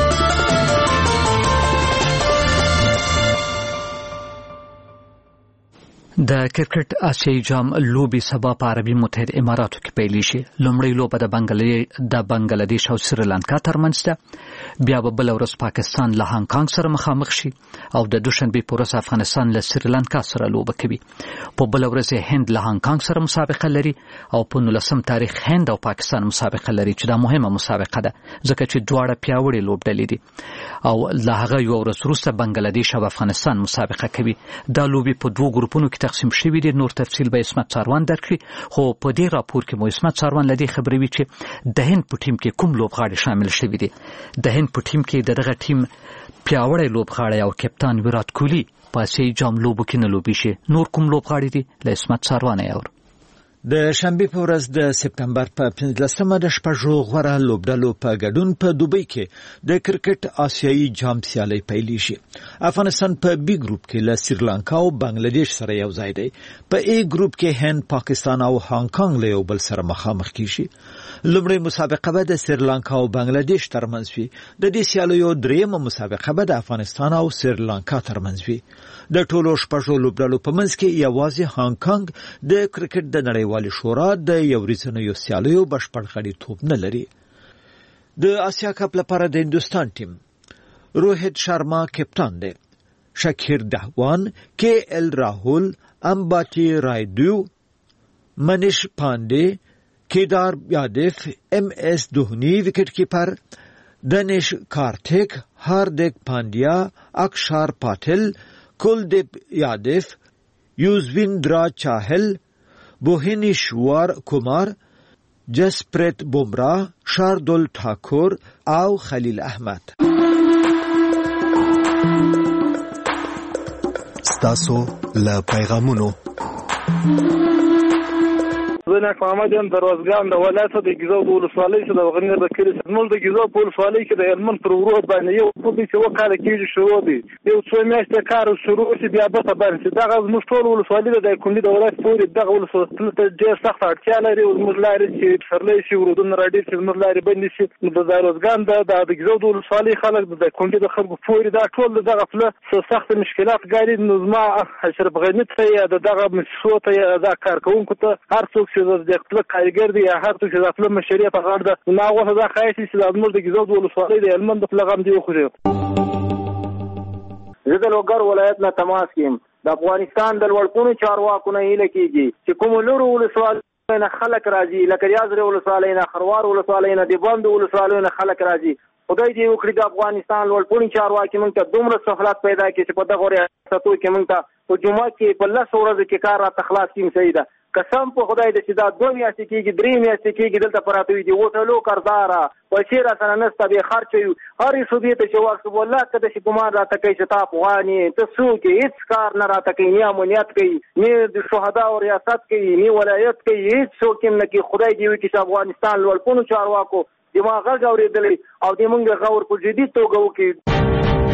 د کرکټ آسیایي جام لوبې سبا په عربي متحده اماراتو کې پیلیږي. لومړی لوبه د بنگلادیش د بنگلادیش او سریلانکا ترمنځ ده، بیا به بل ورځ پاکستان له هانګ کانګ سره مخامخ شي او د دوشنبه په ورځ افغانستان له سریلانکا سره لوبه کوي. په بل ورځ هند له هانګ کانګ سره مسابقه لري او په نولسم تاریخ هند او پاکستان مسابقه لري چې دا مهمه مسابقه ده ځکه چې دواړه پیاوړي لوبډلې دي او له هغه یو ورځ وروسته بنگلادیش او افغانستان مسابقه کوي. دا لوبې په دوه ګروپونو کې تقسیم شوي دي. نور تفصیل به اسمت څاروان درکړي، خو په دې راپور کې مو اسمت څاروان لدی خبروي چې د هند په ټیم کې کوم لوبغاړي شامل شوي دي. د هند په ټیم کې دغه ټیم پیاوړی لوبغاړی او کپتان ویرات کوهلی په آسیایي جام لوبو کې نه لوبي شي. نور کوم لوبغاړي دي له اسمت څاروان یې د شنبه په ورځ د سپتمبر په پنځلسمه د شپږو غوړه لوبډلو په ګډون په دوبۍ کې د کرکټ آسیایي جام سیالي پیلیږي. افغانستان په بي ګروپ کې له سریلانکا او بنگلادیش سره یو ځای دی. په ای ګروپ کې هند، پاکستان او هانګ کانګ له یو بل سره مخامخ کیږي. لومړی مسابقه به د سریلانکا او بنگلادیش ترمنځ وي. د دې سیالیو دریمه مسابقه به د افغانستان او سریلانکا ترمنځ وي. د ټولو شپږو لوبډلو په منځ کې یوازې هانګ کانګ د کرکټ د نړیوالې شورا د یو ورځنیو سیالیو بشپړ غړیتوب نه لري. د آسیا کپ لپاره د هندوستان ټیم روهیت شرما کپتان دی. شکیر دهوان، کے ایل راهول، امباتی رایدو، منیش پانډے، کیدار یادیف، ایم ایس دهنی وکټ کیپر، دنیش کارتیک، هاردیک پانډیا، اکشار پاتل، کلدیپ یادیف، یوزویندرا چاهل، بوهینیشور کومار، جسپریت بومراه، شاردل ټاکور او خلیل احمد. ستاسو له پیغامونو زه محمد یم دروازګان د ولایت د ګیزو د ولسوالۍ څخه د غنیر د کلی زموږ د ګیزو په ولسوالۍ کې د هلمند پر ورود باندې یو په دې چې وکاله کېږي شروع دي یو څو میاشتې کار شروع شي بیا به ته باندې دغه زموږ ټول ولسوالۍ د کندي د ولایت پورې دغه ولسوالۍ ته ډېر سخت اړتیا لري. زموږ لارې چې پسرلی شي ورودونه راډیر چې زموږ لارې بندې شي د دروازګان د د ګیزو د ولسوالۍ خلک د کندي د خلکو پورې دا ټول دغه فله سخت مشکلات ګاري. نو زما اشرف غنی ته یا دغه مسو ته یا دا کارکونکو ته هر څوک چې د خپل کارګر دی یا هر څوک چې د خپل مشریه په غاړه ده نو هغه دا خایسي چې د زموږ د ګیزو د ولسوالۍ د هلمند په لغم دی خو زه د لوګر ولایت نه تماس کیم. د افغانستان د لوړپوړو چارواکو نه هیله کیږي چې کوم لورو ولسوالۍ نه خلک راځي لکه ریاض ولسوالۍ نه، خروار ولسوالۍ نه، دیوبند ولسوالۍ نه خلک راځي. خدای دې وکړي د افغانستان لوړپوړي چارواکي موږ ته دومره سہولت پیدا کړي چې په دغه ریاستو کې موږ ته په جمعه کې په لس ورځو کې کار راته خلاص کړي. صحیح ده، قسم په خدای دې چې دا دوه میاشتې کېږي درې میاشتې کېږي دلته پراته وي دي هوټلو کرداره پیسې راسره نشته بې خرچه یو هرې صوبې ته چې ورسو والله که داسې ګمان راته کوي چې تا افغان یې ته څوک یې هېڅ کار نه راته کوي نه امنیت کوي نه د شهداو ریاست کوي نه ولایت کوي هېڅ څوک یې نه کوي. خدای دې وکړي چې افغانستان لوړپوړو چارواکو زما غږ اورېدلی او د موږ غور په جدي توګه وکړي.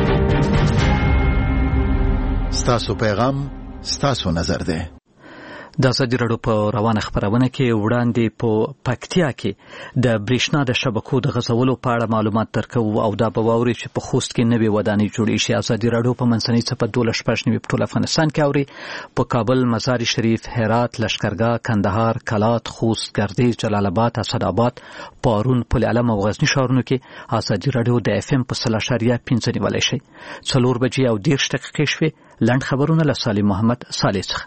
ستاسو پیغام ستاسو نظر دی. د ازادي راډیو په روانه خبرونه کې وړاندې په پکتیا کې د برېښنا د شبکو د غځولو په اړه معلومات درکوو او دا به واورئ چې په خوست کې نوې ودانۍ جوړې شي. ازادي راډیو په منځنۍ څپه دولس شپږ نوي په ټول افغانستان کې اوري. په کابل، مزار شریف، هرات، لشکرګاه، کندهار، کلات، خوست، ګردیز، جلال آباد، اسداباد، پارون، پل علم او غزنی ښارونو کې ازادي راډیو د اف ام په سل اشاریه پنځه نیولی شي. څلور بجې او دېرش دقیقې شوې. لنډ خبرونه له سالم محمد صالح څخه.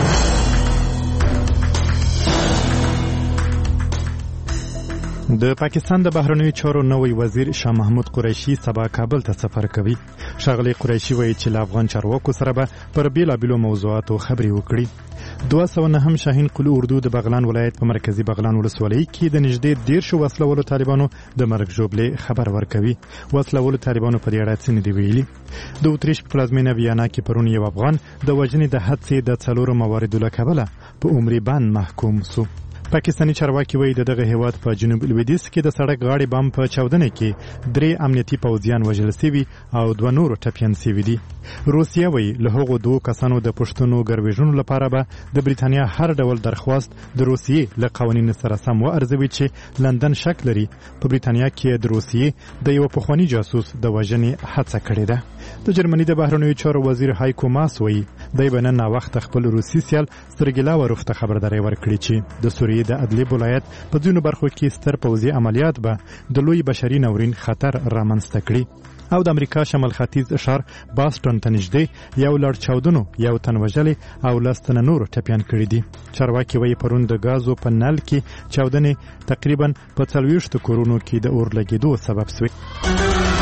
د پاکستان د بهرنیو چارو نوی وزیر شاه محمود قریشي سبا کابل ته سفر کوي. ښاغلی قریشي وایي چې له افغان چارواکو سره به پر بیلابیلو موضوعاتو خبرې وکړي. دوه سوه نهم شاهین قلو اردو د بغلان ولایت په مرکزی بغلان ولسوالۍ کې د نږدې دیرشو وسلهوالو طالبانو د مرګ ژوبلې خبر ورکوي. وسلهوالو طالبانو په دې اړه څه نه دي ویلي. د اتریش په پلازمینه ویانا کې پرون یو افغان د وژنې د حادثې د څلورو مواردو له کبله په عمري بند محکوم سو. پاکستاني چارواکي وایي د دغه هیواد په جنوب لویدیځ کې د سړک غاړې بم په چاودنه کې درې امنیتي پوځیان وژل شوي او دوه نور ټپیان شوي دي. روسیه وایي له هغو دوه کسانو د پښتنو ګرویژنو لپاره به د بریتانیا هر ډول درخواست د روسیې له قوانینو سره سم وارزوي چې لندن شک لري په بریتانیا کې د روسیې د یو پخوانی جاسوس د وژنې هڅه کړې ده. د جرمني د بهرنیو چارو وزیر هایکو ماس وایي دی به نن ناوخته خپل روسي سیال سرګی لاوروف ته خبرداری ورکړي چې د سوریې د ادلیب ولایت په ځینو برخو کې ستر پوځي عملیات به د لوی بشري ناورین خطر رامنځته کړي. او د امریکا شمال ختیځ ښار باستون ته نږدې یو لړ چاودنو یو تن وژلی او لس تنه نور ټپیان کړي دي. چارواکي وایي پرون د غازو په نل کې چاودنې تقریبا په څلوېښتو کورونو کې د اور لګېدو سبب شوې.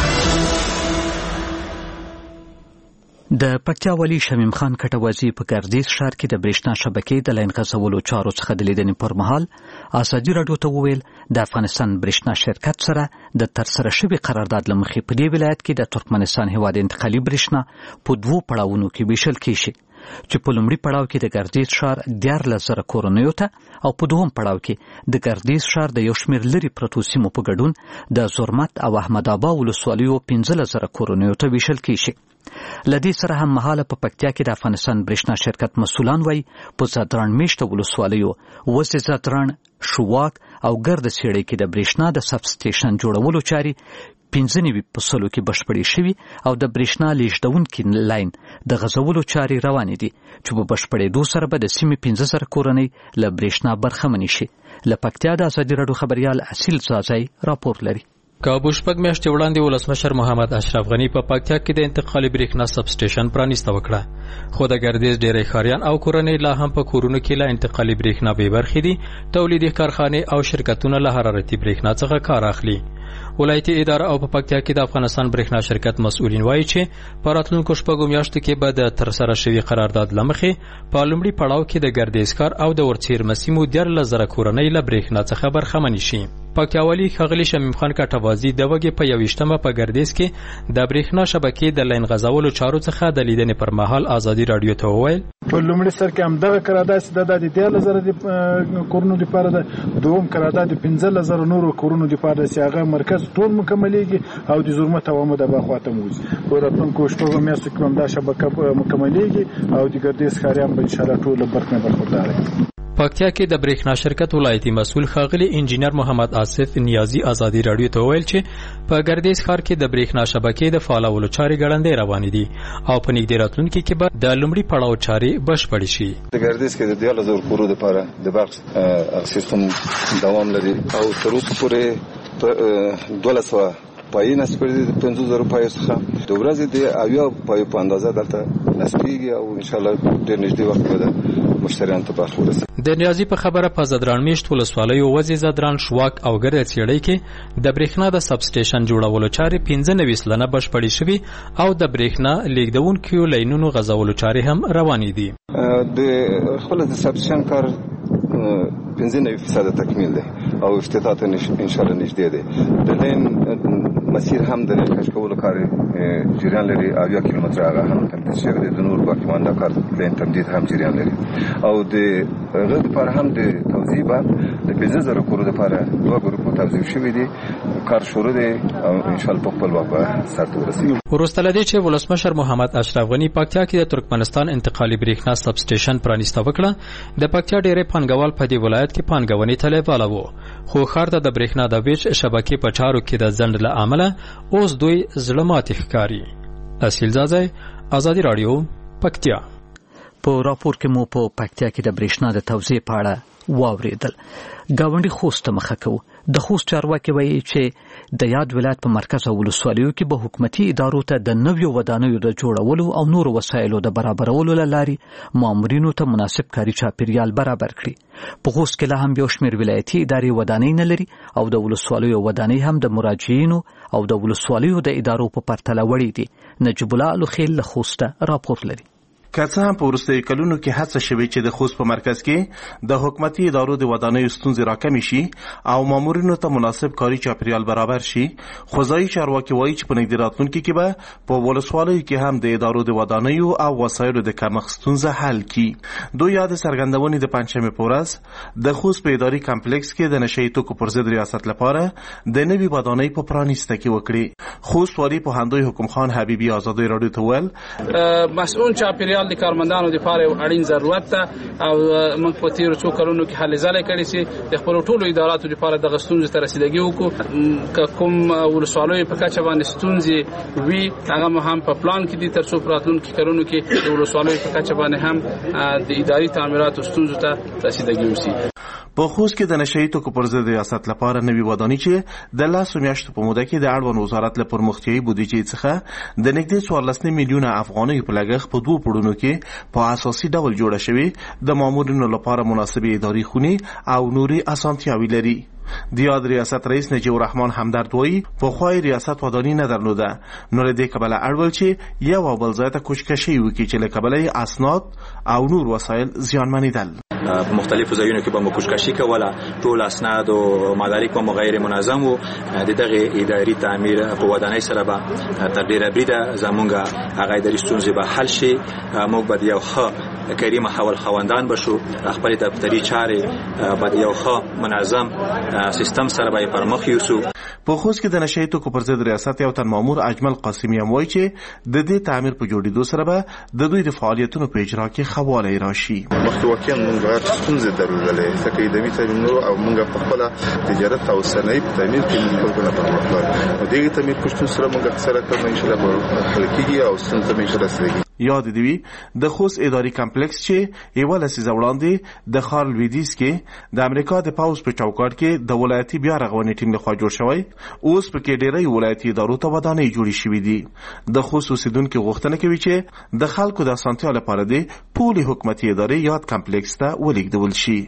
د پکتیا والي شمیم خان کټوازي په ګردیز ښار کې د برېښنا شبکې د لاین غځولو چارو څخه د لیدنې پر مهال ازادي راډیو ته وویل د افغانستان برېښنا شرکت سره د ترسره شوي قرارداد له مخې په دې ولایت کې د ترکمنستان هیواد انتقالي برېښنا په دوو پړاوونو کې ویشل کیږي چې په لومړي پړاو کې د ګردیز ښار دیارلس زره کورنیو ته او په دوهم پړاو کې د ګردیز ښار د یو شمېر لرې پرتو سیمو په ګډون د زرمت او احمد آبا ولسوالیو پنځلس زره کورنیو ته ویشل کیږي. لدې سره هم مهاله په پکتیا کې د افغانستان برېښنا شرکت مسؤلان وایي په زادران میشته ولسوالیو وسې زادران، شواک او ګرد سیړۍ کې د برېښنا د سب سټیشن جوړولو چارې پنځه نوي په سلو کې بشپړې شوي او د برېښنا لیږدونکي لاین د غځولو چارې روانې دي چې په بشپړېدو سره به د سیمې پنځه زره کورنۍ له برېښنا برخمنې شي. له پکتیا د ازادي راډیو خبریال اصیل ځاځی راپور لري. کابو شپږ میاشتې وړاندې ولسمشر محمد اشرف غني په پکتیا کې د انتقالي برېښنا سب سټیشن پرانیسته وکړه، خو د ګردیز ډېری ښاریان او کورنۍ لا هم په کورونو کې له انتقالي برېښنا بې برخې دي. تولیدي کارخانې او شرکتونه له حرارتي برېښنا څخه کار اخلي. ولایتي اداره او په پکتیا کې د افغانستان برېښنا شرکت مسؤلین وایي چې په راتلونکو شپږو میاشتو کې به د ترسره شوي قرارداد له مخې په لومړي پړاو کې د ګردیز ښار او د ورڅیرمه سیمو دیارلس زره کورنۍ له برېښنا څخه برخمنې شي. پکتیاوالي ښاغلي شمیم خان کټوازي د وګې په یویشتمه په ګردیز کې د برېښنا شبکې د لاین غځولو چارو څخه د لیدنې پر مهال ازادي راډیو ته وویل په لومړي سر کې همدغه قرارداد چې د دیارلس زره کورونو لپاره ده، دوم قرارداد پنځلس زره نورو کورونو لپاره چې هغه مرکز ټول مکملېږي او د زرمت او د باخواته موزي. په راتلونکو شپږو میاشتو کې همدا شبکه مکملېږي او د ګردیز ښاریان به انشاءالله ټول برخه برخوردار وي. پکتیا کې د برېښنا شرکت ولایتي مسؤل ښاغلي انجینر محمد آصف نیازي ازادي راډیو ته وویل چې په ګردیز ښار کې د برېښنا شبکې د فعالولو چارې ګړندۍ روانې دي او په نږدې راتلونکي کې به د لومړي پړاو چارې بشپړې شي. د ګردیز کې د دیارلس زره کورو لپاره د برق سیستم دوام لري او تر اوسه پورې دولس سوه پایې نصب کړي د پنځه زره پایو څخه د ورځې د اویا پایو په اندازه دلته نصب کېږي او انشاءالله ډېر نږدې وخت کې به مشتریانو ته برخه ورسوي. د نیازي په خبره په زدران میشت ولسوالیو وزې زدران، شواک او ګرد څېړۍ کې د برېښنا د سب سټیشن جوړولو چارې پنځه نوي سلنه بشپړې شوي او د برېښنا لیږدونکو لاینونو غځولو چارې هم روانې دي. د خپل د سب سټیشن کار پنځه نوي فیصد تکمیل دی او افتتاح ته ان شاء الله نږدې دی. د لین مسیر هم د ریل کش کولو کار جریان لري او یو کیلومتر هغه هم تمدید شوی دی. د نور باقیمان دا کار لین تمدید هم جریان لري او د هغه لپاره هم د توزیع بعد د پنځه زره کورو لپاره دوه ګروپو توزیع شوی دی. کار شروع دی او ان شاء الله په خپل وخت به سر ته ورسیږي. وروسته لدی چې ولسمشر محمد اشرف غنی پکتیا کې د ترکمنستان انتقالي بریښنا سب سټیشن پرانیسته وکړه. د پکتیا ډېرې پانګوال په دې ولایت کې پانګونې ته لیواله وو، خو ښار ته د بریښنا د ویش شبکې په چارو کې د ځنډ له امله اوس دوی زړه ماتې ښکاري. اصیل زازی، ازادي راډیو، پکتیا. په راپور کې مو په پکتیا کې د بریښنا د توزیع په اړه واوریدل. گاونډي خوست ته مخه کوو. د خوست چارواکي وایي چې د یاد ولایت په مرکز او ولسوالیو کې به حکومتي ادارو ته د نویو ودانیو د جوړولو او نورو وسایلو د برابرولو له لارې مامورینو ته مناسب کاري چاپیریال برابر کړي. په خوست کې لا هم یو شمېر ولایتي ادارې ودانۍ نه لري او د ولسوالیو ودانۍ هم د مراجعینو او د ولسوالیو د ادارو په پرتله وړې دي. نجیب الله الخیل له خوسته راپور لري. که څه هم په وروستیو کلونو کې هڅه شوې چې د خوست په مرکز کې د حکومتي ادارو د ودانیو ستونزې راکمې شي او مامورینو ته مناسب کاري چاپیریال برابر شي، خو ځایي چارواکي وایي چې په نږدې راتلونکي کې به په ولسوالیو کې هم د ادارو د ودانیو او وسایلو د کمښت ستونزه حل کړي. دوی یاد څرګندونې د پنجشنبې په ورځ د خوست په اداري کمپلیکس کې د نشه یي توکو پر ضد ریاست لپاره د نوي ودانۍ په پرانیسته کې وکړي. خوست والي پوهندوی حکم خان حبیبي ازادي راډیو ته ویل مسؤل چاپیریال د کارمندانو لپاره اړین ضرورت ته او موږ په تیر څو کلونو کې هلې ځلې کړې چې د خپل ټولو اداراتو لپاره د غستونځ ته رسیدګي وکړو. کوم ولسوالیو په کچه باندې ستونزې وي هغه هم په پلان کې دي تر څو راتلونکي کلونو کې د ولسوالیو په کچه باندې هم د اداري تعمیراتو ستونزو ته رسیدګي وشي. په خوست کې د نشه یي توکو پر ضد ریاست لپاره نوي ودانۍ چې د لسو میاشتو په موده کې د اړوند وزارت له پرمختیایي بودیجې څخه د نږدې څوارلس میلیونه افغانیو په لګښت په دوه پړونو کې په اساسي ډول جوړه شوې د مامورینو لپاره مناسبې اداري خونې او نوري اسانتیاوي لري. د یاد ریاست رئیس نجیب الرحمن همدرد وایي پخوای ریاست ودانۍ نه درلوده، نو له دې کبله اړول چې یو او بل ځای ته کوچکشي وکړي چې له کبله اسناد او نور وسایل زیانمنېدل. په مختلفو ځایونو کې به مو کوچکشي کوله، ټول اسناد او مدارک به غیر منظم وو. د دغه اداري تعمیر په ودانۍ سره به تر ډیره بریده زمونږ هغه اداري ستونزې به حل شي. موږ به یو ښه کریم حول خواندان بشو، خپل دفتری چارې به یو ښه منظم سیستم سره به پر مخ یوسو. په خوست کې د نشه یي توکو پر ضد ریاست یو تن مامور اجمل قاسمی هم وایي چې د دې تعمیر په جوړېدو سره به د دوی د فعالیتونو په اجرا کې ښه والی راشي. مخکې واقعا موږ ستونزې درلودلې ځکه اداري تعمیرونو او موږ په خپله تجارت او صنایع په تعمیر کې خپل نه پرمخ لاړو. نو دغه تعمیر په شتون سره موږ اکثره کار ان شاء الله حل کېږي او ستونزې به ان شاء الله سرېږي. یاد دی وی د خوست اداري کمپلیکس چې یو لسیزه وړاندې د ښار لویدیځ کې د امریکا د پاوز په چوکاټ کې د ولایتي بیا رغونې ټیم لخوا جوړ شوی، اوس په کې ډېری ولایتي ادارو ته ودانۍ جوړې شوې دي. د خوست اوسیدونکو غوښتنه کوي چې د خلکو د اسانتیا لپاره د ټولې حکومتي ادارې یاد کمپلیکس ته ولېږدول شي.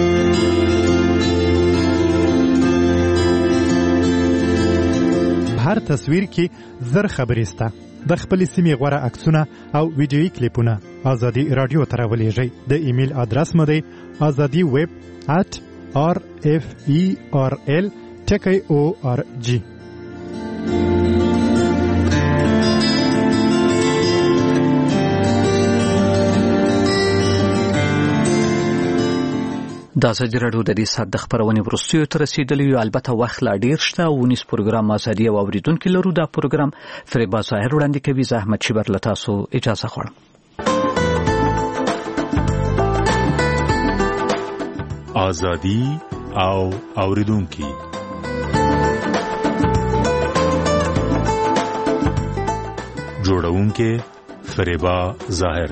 هر تصویر کې زر خبرې سته. د خپل سیمې غوره عکسونه او ویډیویي کلیپونه ازادي رادیو ته راولېږئ. د ایمیل ادرس مو دی ازادي ویب at r f e r l ټکی او ار جی. د ازادي راډیو د دې ساعت د خبرونې وروستیو ته رسیدلی یو. البته وخت لا ډیر شته او ونیس پروګرام ازادي او اوریدونکو لرو. دا پروګرام فریبا ظاهر وړاندې کوي. زه احمد شیبر له تاسو اجازه غواړم. ازادي او اوریدونکو جوړونکو فریبا ظاهر.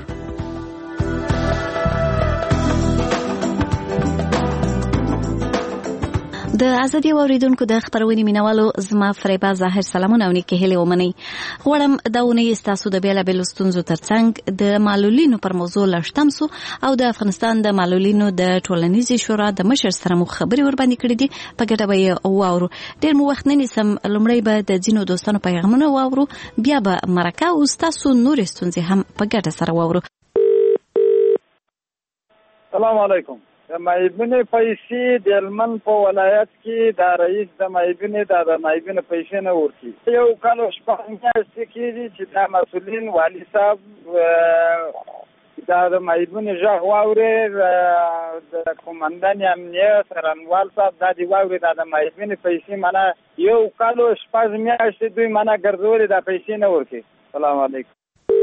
د ازادي اوریدونکو د خبرونې مینوالو زما فریبا ظاهر سلامونه او نیکه هیله ومني. غواړم دا ونې ستاسو د بیلابیلو ستونزو ترڅنګ د معلولینو پر موضوع لښتم سو او د افغانستان د معلولینو د ټولنیزې شورا د مشر سره مو خبرې ور باندې کړې دي. په ګټه به یې واورو. ډېر مو وخت نه نیسم. لومړی به د ځینو دوستانو پیغامونه واورو، بیا به مرکه او ستاسو نورې ستونزې هم په ګټه سره واورو. السلام علیکم. د مایبینې پیسې د هلمند په ولایت کې د رئیس د مایبینې د د مایبینې پیسې نه ورکړي. یو کال شپږ میاشتې کېږي چې دا مسؤلین والي صاحب دا د مایبینې غږ واوري، د قومندان امنیه سرنوال صاحب دا دی واوري دا د مایبینې پیسې معنا یو کال شپږ میاشتې دوی معنا ګرځولې دا پیسې نه ورکړي. سلام علیکم.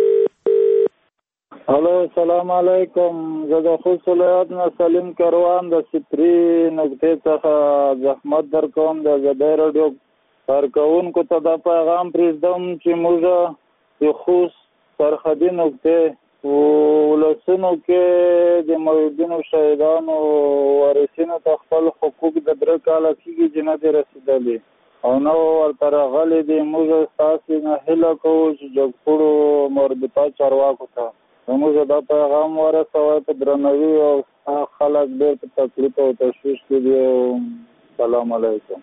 هلو سلام علیکم. زه د خوست ولایت نه سلیم کروان د سپری نقطې څخه زحمت در کوم. د ازادۍ راډیو کارکوونکو ته دا پیغام پرېږدم چې موږ د خوست سرحدي نقطې ولسونو کې د موجودینو شهیدانو وارثینو ته خپل حقوق د درې کاله کېږي چې نه دي رسېدلي او نو ورته راغلي دي. موږ ستاسې نه هیله کوو چې جګپوړو مربوطه چارواکو ته موږ دا پیغام ورسوئ په درناوي او خلک ډېر په تکلیف او تشویش کې دي. سلام علیکم.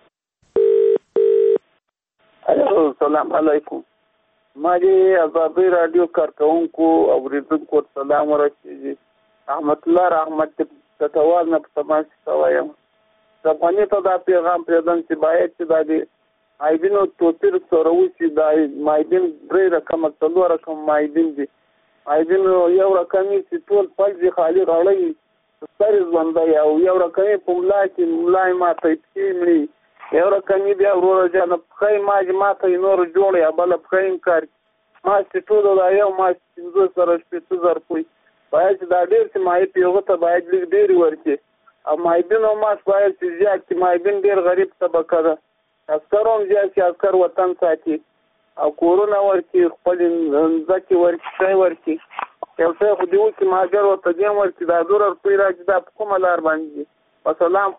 سلام علیکم. ما د ازادۍ راډیو کارکوونکو اورېدونکو سلام ورسېږي. احمد الله رحمت کټوال نه په تماس کې وایم د افغاني ته دا پیغام پرېږدم چې باید چې دا د مایبینو توپیر سره وشي. دا مایبین درې رقمه څلور رقم مایبین دي. مایبین یو رقمي چې ټول پلځې خالي غړی سترې ژوندی او یو رقمي په ملا کې ملا یې ماته پښې مړي، یو رقمي بیا وروره جانه پښی ماج ماته یې نور جوړ یا بله پښی هم کار ماش چې ټولو دا یو ماش پنځه سره شپېته زر کوي. باید چې دا ډېر چې مایب یې هغه ته باید لږ ډېرې ورکړي او مایبین او ماش باید چې زیات کړي. مایبین ډېر غریب طبقه ده. عسکر هم زیات چې عسکر وطن ساتي او کورونه ورکړي، خپل ځمکې ورکړي، شی ورکړي. یو څه خو دې وکړي مهاجر ورته دې هم ورکړي. دا دوره روپۍ راځي دا په کومه لار باندې دي؟ وسلام.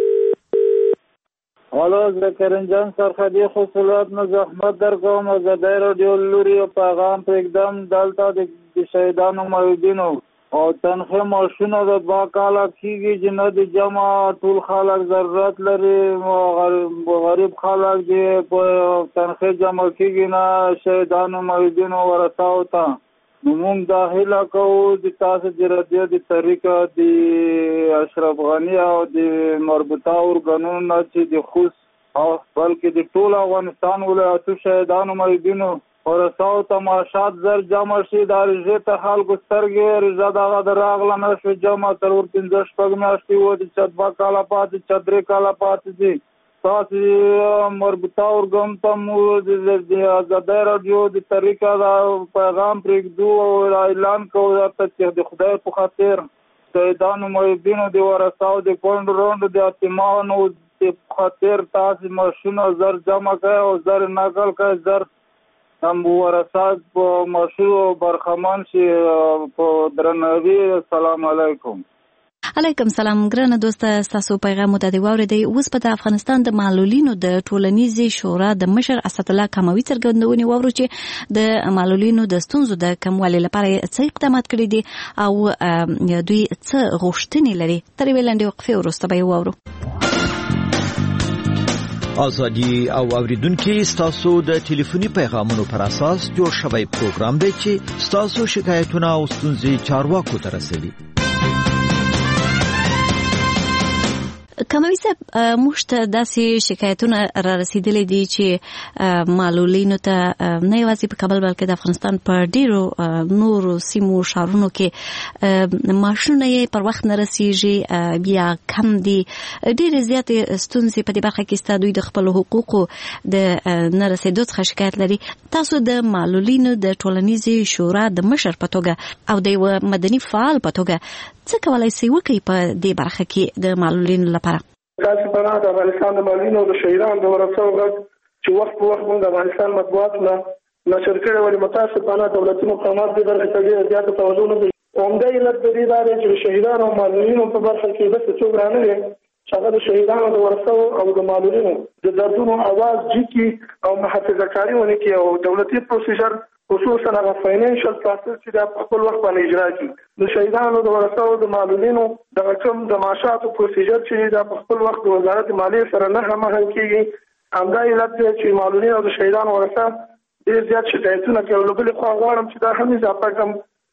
هلو زه کریم جان سرحدي خوست ولایت نه زحمت در کوم. ازادۍ راډیو لوري یو پیغام پرېږدم. دلته د شهیدانو موجودینو او تنخې معاشونه د دوه کاله کېږي چې نه د جمع ټول خلک ضرورت لري. غریب خلک دي په تنخې جمع کېږي نه شهیدانو موجودینو ورثاو ته. نو موږ دا هیله کوو چې تاسو د راډیو د طریقه د اشرف غني او د مربوطه ارګانونو نه چې د خوست او بلکې د ټول افغانستان ولایتو شهیدانو موجودینو ورثاو ته معاشات زر جمع شي. دا رژې ته خلکو سترګې رژه دغه د راغله نه شوې جمع تر ور پنځه شپږ میاشتې وې چې دوه کاله پاتې چې درې کاله پاتې دي. تاسې مربوطه ارګان ته مو د ازادۍ راډیو د طریقه دا پیغام پرېږدو او اعلان کوو درته چې د خدای په خاطر شهیدانو محبینو د ورثاو د کونډو رونډو د یتیمانو د خاطر تاسې معاشونه زر جمع کړئ او زر نقل کړئ، زر ورثات په معاشونو برخمن شي په درناوي. السلام علیکم. علیکم سلام ګرانه دوسته، ستاسو پیغام مو ته واوریدئ. اوس په د افغانستان د معلولینو د ټولنیزې شورا د مشر اسد الله کموي څرګندونې واورو چې د معلولینو د ستونزو د کموالي لپاره څه اقدامات کړي دي او دوی څه غوښتنې لري. تر یوې لنډې وقفې وروسته به یې واورو. ازادي او اوریدونکو ستاسو د ټلیفوني پیغامونو پر اساس جوړ شوی پروګرام دی چې ستاسو شکایتونه او ستونزې چارواکو ته رسوي. کموي صاحب، موږ ته داسې شکایتونه را رسیدلي دي چې معلولینو ته نه یوازې په کابل بلکې د افغانستان په ډیرو نورو سیمو ښارونو کې معاشونه یې پر وخت نه رسیږي یا کم دي. ډېرې زیاتې ستونزې په دې برخه کې ستا دوی د خپلو حقوقو د نه رسېدو څخه شکایت لري. تاسو د معلولینو د ټولنیزې شورا د مشر په توګه او د یوه مدني فعال په توګه څه کولای شئ وکړئ په دې برخه کې د معلولینو لپاره؟ داسې بنا د افغانستان د معلولینو د شهیدانو د ورثاو غږ چې وخت په وخت موږ د افغانستان مطبوعاتو نه نشر کړی ولې متاسفانه دولتي مقامات دې برخې ته ډېره زیاته توجه نه کوي. عمده علت د دې دا دی چې د شهیدانو او معلولینو په برخه کې داسې څوک رانغی چې هغه د شهیدانو د ورثاو او د معلولینو د دردونو اواز جګي او محافظه کاري ونه کړي او دولتي پروسیجر خصوصا هغه فاینانشل پروسس چې د خپل وخت باندې اجرا کړي. د شهیدانو د ورثاو د معلولینو د کوم د معاشاتو پروسیجر چې د خپل وخت د وزارت مالیې سره نه هماهنګ کیږي. همدا علت دی چې معلولین او د شهیدانو ورثه ډېر زیات شکایتونه کوي. له بلې خوا غواړم چې دا هم اضافه کړم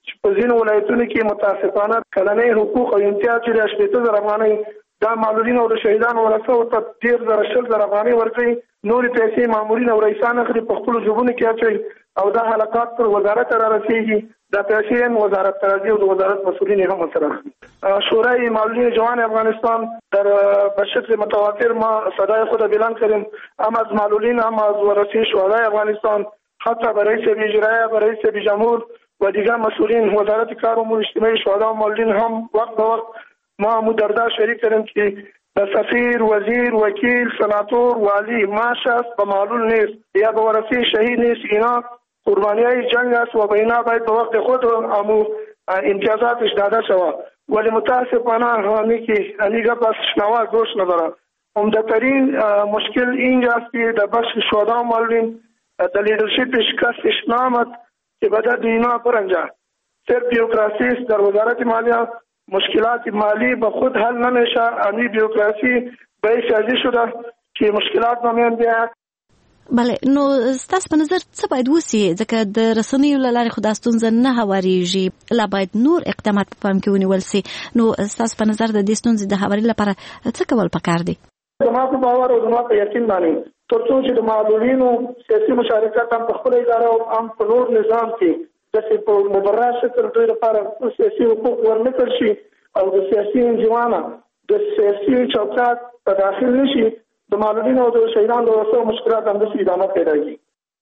چې په ځینو ولایتونو کې متاسفانه کلنۍ حقوق او امتیاز چې شپېته زره افغانۍ دا معلولین او د شهیدانو ورثه ورته ډېر زره شل زره افغانۍ ورکوي، نورې پیسې مامورین او رئیسان اخلي په خپلو جوبونو کې اچوي او دا حلقات پر وزارت را رسېږي. دا پیسې هم وزارت ته راځي او د وزارت مسؤلین هم ورسره اخلي. شورای معلولین جوان افغانستان در به شکل متواتر ما صدای خود اعلان کردیم هم از معلولین هم از ورثه شهدای افغانستان حتی به رئیس اجرایی به رئیس جمهور و دیگر مسئولین وزارت کار امور اجتماعی شهدا و معلولین هم وقت به وقت ما مدردار شریک کردیم که سفیر، وزیر، وکیل، سناتور، والی ما شخص به معلول نیست یا به ورثه شهید نیست، اینا قربانیای جنگ است و به اینا باید به وقت خود امو امتیازاتش داده شود. ولی متاسفانه همی که انیگا پس شنوا گوش نداره. عمده‌ترین مشکل اینجاست که در بخش شهدا و معلولین در لیدرشپ شکستش نامد که بعد اینا پرنجا صرف بیوکراسی است. در وزارت مالیه مشکلات مالی به خود حل نمیشه، امی بیوکراسی باعث ازی شده که مشکلات نمیان بیاد. بله، نو ستاسو په نظر څه باید وسی ځکه د رسنیو له لارې خو دا ستونزه نه هواریږي، لا باید نور اقدامات په پام کې ونیول سي. نو ستاسو په نظر د دې ستونزې د هواري لپاره څه کول پکار دي؟ زما په باور او زما په یقین باندې تر څو چې د معلولینو سیاسي مشارکت هم په خپل اداره او هم په نور نظام کې د په مبرر شکل دوی لپاره سیاسي حقوق ورنکړل شي او د سیاسي انجمانه د سیاسي چوکاټ په داخل نشي، د معلولینو او د شهیدانو د وسو مشکلات هم د ادامه پیدا کیږي.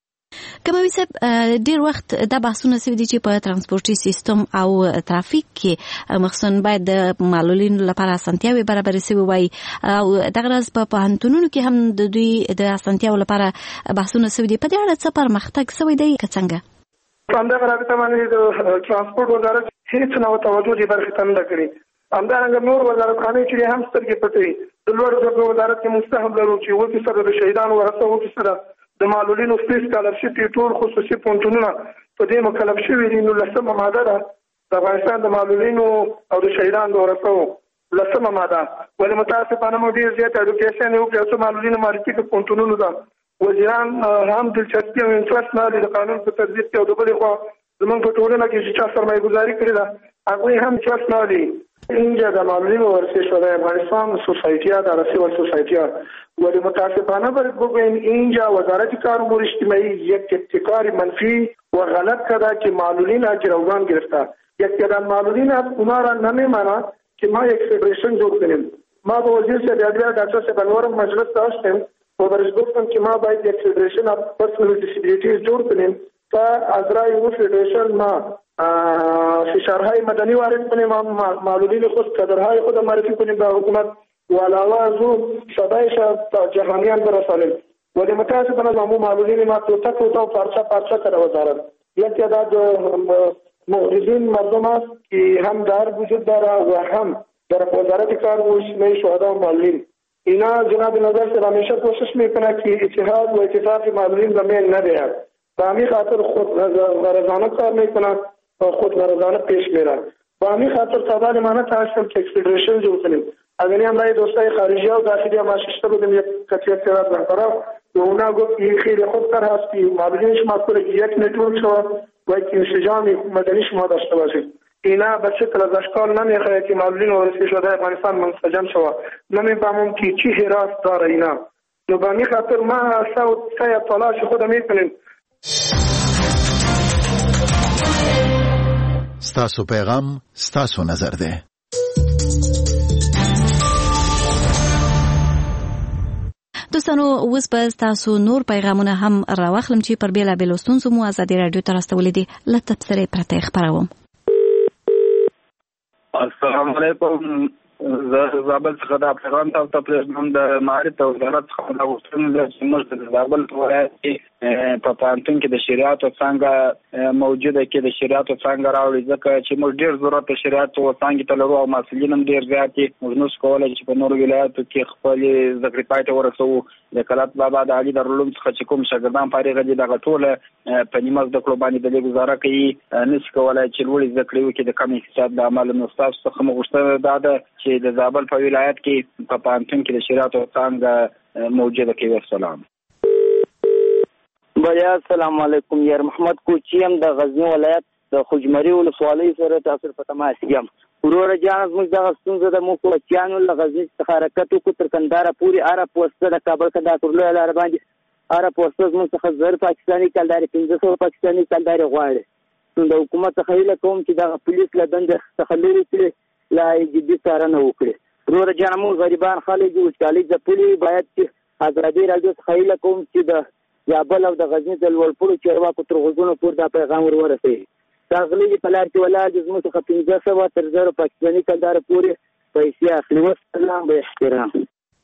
کموي صاحب ډیر وخت دا بحثونه سوي دي چې په ترانسپورتي سیستم او ترافیک کې مخصوصا باید د معلولینو لپاره اسانتیاوي برابر سوي وي او دغه راز په پوهنتونونو کې هم د دوی د اسانتیاوو لپاره بحثونه سوي دي. په دې اړه څه پرمختګ سوي دی که څنګه؟ همدغه رابطه باندې د ترانسپورت وزارت هیڅ نه توجه دې برخې ته نه کړې. همدارنګه نور وزارتخانې چې هم سترګې پټوي. د لوړو زده وزارت کې موږ هم لرو چې اووه فیصده د شهیدانو ورثه، اووه فیصده د معلولینو فری سکالرشپ ټول خصوصي پوهنتونونه په دې مکلف شوي دي. نو لسمه ماده ده د افغانستان د معلولینو او د شهیدانو د ورثو لسمه ماده. ولې متاسفانه موږ ډېر زیات اډوکیشن یو کې څو معلولینو معرفي کې پوهنتونونو ده وزیران هم دلچسپي او انټرست نه لري د قانون په تطبیق کې او د بلې خوا زموږ په ټولنه کې چې چا سرمایه گذاري کړې ده هغوی هم انټرست نه لري. اینجا در معلولین ورثه شده افغانستان سوسایتی ها در رسی و سوسایتی ها ولی متاسفانه باید بگویم اینجا وزارت کار امور اجتماعی یک ابتکار منفی و غلط کرده که معلولین ها گروگان گرفته. یک تعداد معلولین ها اونا را نمیماند که ما یک فدریشن جور کنیم. ما با وزیر صحت دکتر صاحب انور مجلس داشتیم و برش گفتم که ما باید یک فدریشن اف پرسنل دیسابیلیتیز جور کنیم تا از رای اون فدریشن ما فشارهای مدنی وارد کنیم، معلولین خود کادرهای خود معرفی کنیم به حکومت و علاوه از او صدایش جهانیان برسانیم. ولی متاسفانه ما معلولین ما توتا توتا و پارچه پارچه کرده وزارت. یک تعداد معرضین مردم است که هم در وجود داره و هم در وزارت کار و اجتماعی شهدا و معلولین. اینا جناب نظر سے همیشه کوشش میکنه که اتحاد و اتفاق معلولین به میل ندهد. به همین خاطر خود غرضانه کار میکنه و خود غرضانه پیش میره. با همین خاطر قبل ما نتاشتم که فدریشن جور کنیم. اگر هم رای دوستای خارجی و داخلی ما شش بودیم یک کتیت کرد برقرار و اونا گفت این خیلی خوب تر هست که معلولین شما کنه که یک نتورک شود و یک انسجام مدنی شما داشته باشید. اینا به شکل از اشکال نمیخواه که معلولین ورثه شده افغانستان منسجم شود. نمیفهمم که چی حراس داره اینا. نو به همین خاطر ما سعی تلاش خود میکنیم. ستاسو پیغام ستاسو نظر ده. دوستانو اوس به تاسو نور پیغامونه هم راوخلم چې پر بیلابیلو ستونزو مو ازادي رادیو ته راستولې دي. له تبصرې پرته خبروم. السلام علیکم. زه زابل څخه دا پیغام تاسو ته پرېږدم د معارف وزارت څخه دا غوښتنه ده چې موږ د زابل په ولایت کې په پوهنتون کې د شریعت څانګه موجوده کې د شریعت څانګه راوړي ځکه چې موږ ډېر ضرورت د شریعت څانګې ته لرو او مسؤلین هم ډېر زیات دي. موږ نشو کولی چې په نورو ولایاتو کې خپلې زده کړې پای ته ورسوو. د کلات بابا د علي دارالعلوم څخه چې کوم شاګردان فارغ دي دغه ټوله په نیمه زده کړو باندې د دې ګزاره کوي، نشي کولی چې لوړې زده کړې وکړي د کم اقتصاد له امله. نو ستاسو څخه موږ غوښتنه دا ده چې د زابل په ولایت کې په پوهنتون کې د شریعت څانګه موجوده کوي. السلام بیا السلام علیکم. یار محمد کوچی هم د غزنی ولایت د خوجمري ولسوالۍ سره تاسو په تماس یم. وروره جان زموږ دغه ستونزه د موږ کوچیانو له غزني څخه حرکت وکړو تر کندهار پورې هره پوسټه د کابل څخه د کورلو لاره باندې هره پوسټه زموږ څخه زر پاکستاني کلدارې پنځه سوه پاکستاني کلدارې غواړي. د حکومت څخه هیله کوم چې دغه پولیس له دندې څخه لرې کړي، لا جدي څارنه وکړي. وروره جان موږ غریبان خلک دي، وچکالۍ ځپلي، باید چې ازادي راډیو څخه هیله کوم چې د یابل او د غزني د لوړپوړو چارواکو تر غوږونو پورې دا پیغام ور ورسوي. ښاغلي په لار کې ولاړ دي، زموږ څخه پنځه سوه تر زرو پاکستاني کلداره پورې پیسې اخلي. والسلام به احترام.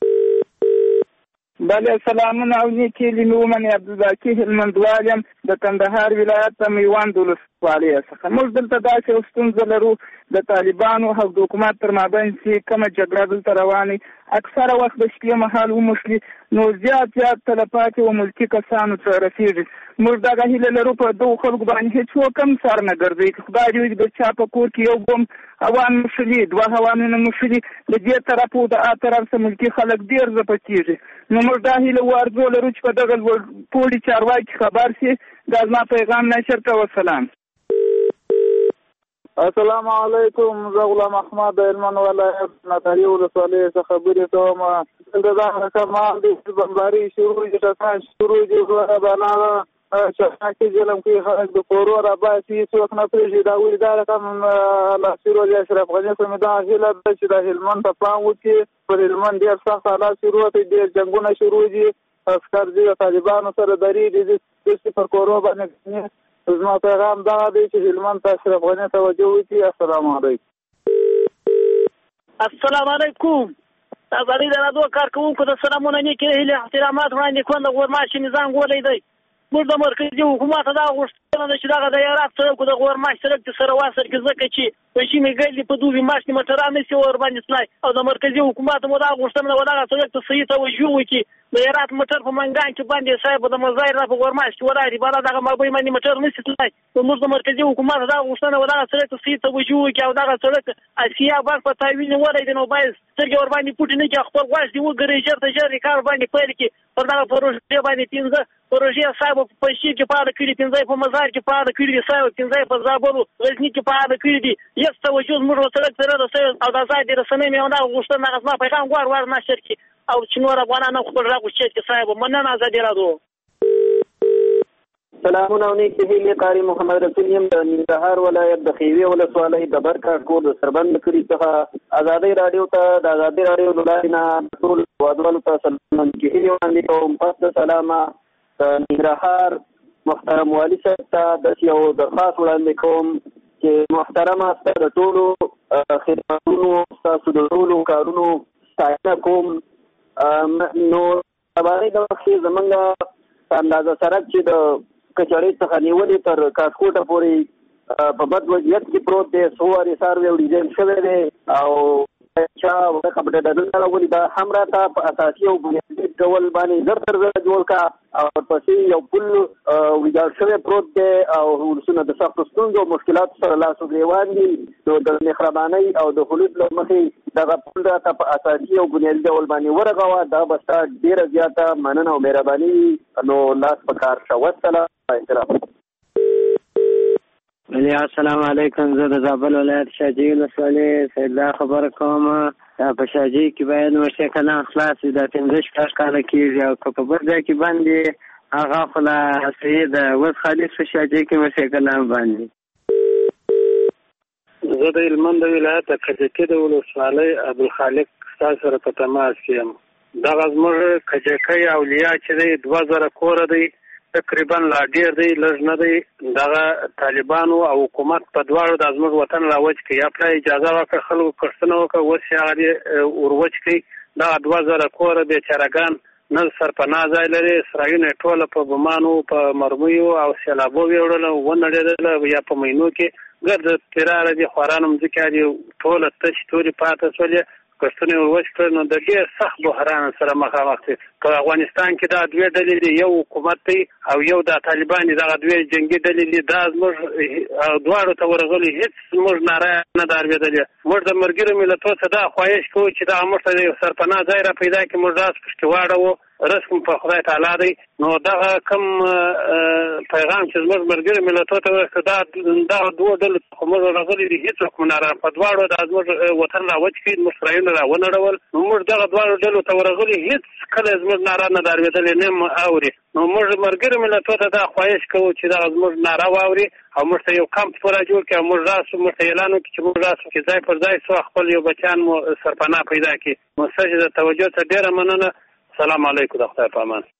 بله سلامونه او نیکې لیمې ومنې. عبدالباقي هلمندوال یم د کندهار ولایت د میوند ولسوالۍ څخه. موږ دلته داسې یو ستونزه لرو د طالبانو او د حکومت تر مابین چې کومه جګړه دلته روانه اکثره وخت د شپې مهال وموښلي، نو زیات زیات تلفات و ملکي کسانو ته رسېږي. موږ دغه هیله لرو په دغو خلکو باندې هېڅوک هم سر نه ګرځوي. که خدای دې وکړي د چا په کور کې یو بم هوان موښلي، دوه هوانونه موښلي، د دې طرف او د آ طرف څخه ملکي خلک ډېر ځپه کېږي. نو موږ دا هیله و ارزو لرو چې په دغه لوړپوړي چارواکي خبر شي. دا زما پیغام نشر کوه. سلام. السلام علیکم. زه غلام احمد د هلمند ولایت ناتاري ولسوالۍ څخه خبرې کوم. دلته دا کمال د بمباري شروع دي، ټکان شروع دي، بنا شاکي ظلم کوي خلک د کورو راباسي، هېڅوک نه پرېږدي. دا ولې دا رقم الله سیروج اشرف غني خو مې دا هیله ده چې د هلمند ته پام وکړي. پر هلمند ډېر سخت حالات شروع دي، ډېر جنګونه شروع دي، عسکر دي د طالبانو سره درېږي، داسې پر کورو باندې. زما پیغام دا دی چې هلمند ته اشرف غني توجه وکړي. السلام علیکم. السلام علیکم. ازادي د راډیو کارکوونکو د سلامونه نیکې هیلې احترامات وړاندې کوم. د غورماشي نظام ګولې دی. موږ د مرکزي حکومت دا غوښتنه ده چې دغه د یارات سړک د غورماشي سړک د سره واسر کې ځکه چې په شیمې ګلې په دوبي ماشینې موټران نشي ور باندې تلای، او د مرکزي حکومت مو دا غوښتنه ده دغه سړک ته صحیح توجه وکړي. د یارات موټر په منګان کې باندې صاحب د مزایر را په غورماشي کې ولاړ دي، بله دغه مابۍ باندې موټر نشي تلای. موږ د مرکزي حکومت دا غوښتنه ده دغه سړک ته صحیح توجه وکړي، او دغه سړک اسیا بانک په تحویل نیولی دی. نو باید سترګې ور باندې پټې نه کړي، خپل غوږ دې وګري، ژر ته ژر یې کار باندې پیل کړي. پر دغه پروژې باندې پنځه پروژې صاحب په پنجشیر کې فعاله کړي، پنځه په مزار کې فعاله کړي دي، صاحب پنځه په زابل غزني کې فعاله کړي دي. هېڅ توجه زموږ سړک ته نه رسوي، او د ازادې رسنۍ مې همدغه غوښتنه هغه زما پیغام غوړ ور نشر کړي، او چې نور افغانان هم خپل غږ اوچت کړي. صاحب مننه. ازادي راډیو. سلامونه او نیکې هیلې. قاري محمد رسول یم د ننګرهار ولایت د خیوې ولسوالۍ د برکاټ کور د سربند کلي څخه. ازادي راډیو ته د ازادي راډیو له لارې نه ټول هېوادوالو ته سلامونه نیکې هیلې وړاندې کوم. پس د سلامه د ننګرهار محترم والي صاحب ته داسې یو درخواست وړاندې کوم چې محترمه ستا د ټولو خدمتونو ستاسو د ټولو کارونو ستاینه کوم. نو سبانۍ د وخت کې زمونږ اندازه سړک چې د کچړۍ څخه نیولې تر کاسکوټه پورې په بد وضعیت کې پروت دی، څو وارې سروې او ډیزاین شوی دی، او چا ورکه په ډډرونه راولي. دا هم راته په اساسي او بنیادي ډول باندې زر تر زره جوړ کا، او ورپسې یو پل ویجاړ شوی پروت دی، او ولسونه د سختو ستونزو او مشکلاتو سره لاس و ګرېوان دي. نو د مهربانۍ او د خلوص له مخې دغه پل راته په اساسي او بنیادي ډول باندې ورغوه. دا به ستا ډېره زیاته مننه او مهرباني. نو لاس په کار شه. والسلام. السلام علیکم. زه د زابل ولایت شاجوی ولسوالۍ سیدلا خبره کوم. په شاجوی کې باید ورشه کلان خلاص وي، دا پنځه شپږ کاله کېږي، او که په بل ځای کې باندې هغه خو لا صحیح ده. اوس خالص په شاجوی کې ورشه کلان باندې. زه د هلمند د ولایت د کجکي د ولسوالۍ عبدالخالق ستاسو سره په تماس کې یم. دغه زموږ کجکي اولیا چې دی دوه زره کوره دی، تقریبا لا ډېر دی، لږ نه دی. دغه طالبانو او حکومت په دواړو د زموږ وطن راوچ کړي، یا پلا اجازه ورکړه خلکو کښتنه وکړه، اوس یې هغه وروچ کړي. دغه دوه زره کوره بېچارهګان نه سرپناه ځای لري، سرایونه یې ټوله په بمانو، په مرمیو او سیلابو ویوړله، ونړېدله، یا په مینو کې ګرد تیراره دي، خواران مځکې دي ټوله تشې تورې پاته شولې، کښتونه یې وروچ کړل. نو د ډېر سخت بحران سره مخامخ دي. په افغانستان کې دا دوې ډلې دي، یو حکومت دی او یو دا طالبان دي. دغه دوې جنګي ډلې دي، دا زموږ دواړو ته ورغلي، هېڅ زموږ ناره نه ده اورېدلې. موږ د ملګرو ملتونو څخه دا خواهش کوو چې دغه موږ ته د یو سرپناه ځای را پیدا کړي، موږ داسې پشکې واړوو رزق په خدای تعالی دی. نو دغه کم پیغام چې زموږ ملګري ملتونو ته ورکړه دا دغه دوه ډلو څخه موږ راغلي دي هېڅوک مو نه په دواړو د زموږ وطن راوچ کړي موږ سرایونه راونړول. نو موږ دغه دواړو ډلو ته ورغلي هېڅ کله زموږ ناره نه ده اورېدلې نه م اوري. نو موږ ملګري ملتونو ته دا خواهش کوو چې دغه زموږ ناره واوري او موږ ته یو کمپ پوره جوړ کړي او موږ راسو موږ ته اعلان وکړي چې موږ راسو چې ځای پر ځای سو خپل یو بچیان مو سرپناه پیدا کړي. نو ستاسو د توجه ته ډېره مننه. السلام علیکم. د خدای په امان.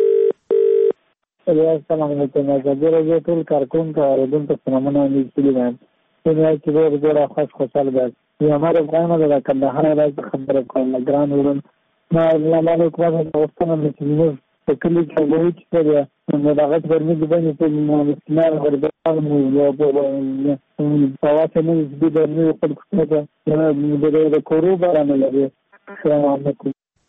السلام علیکم. زه راځم ټول کارکونکو اوریدونکو ته مننه لیکلم. څنګه چې ډېر ډېر خوش خوشاله ده. یو مره غواړم د کندهار راځي خبره کوم ګران ورن. ما لا له کومه اوسنه چې په کلی کې وایي چې نو دغه ورني د باندې په مسلمان غربان مو یو په واسه نه دي د نو په څه ده د کورو بارانه لري. السلام علیکم.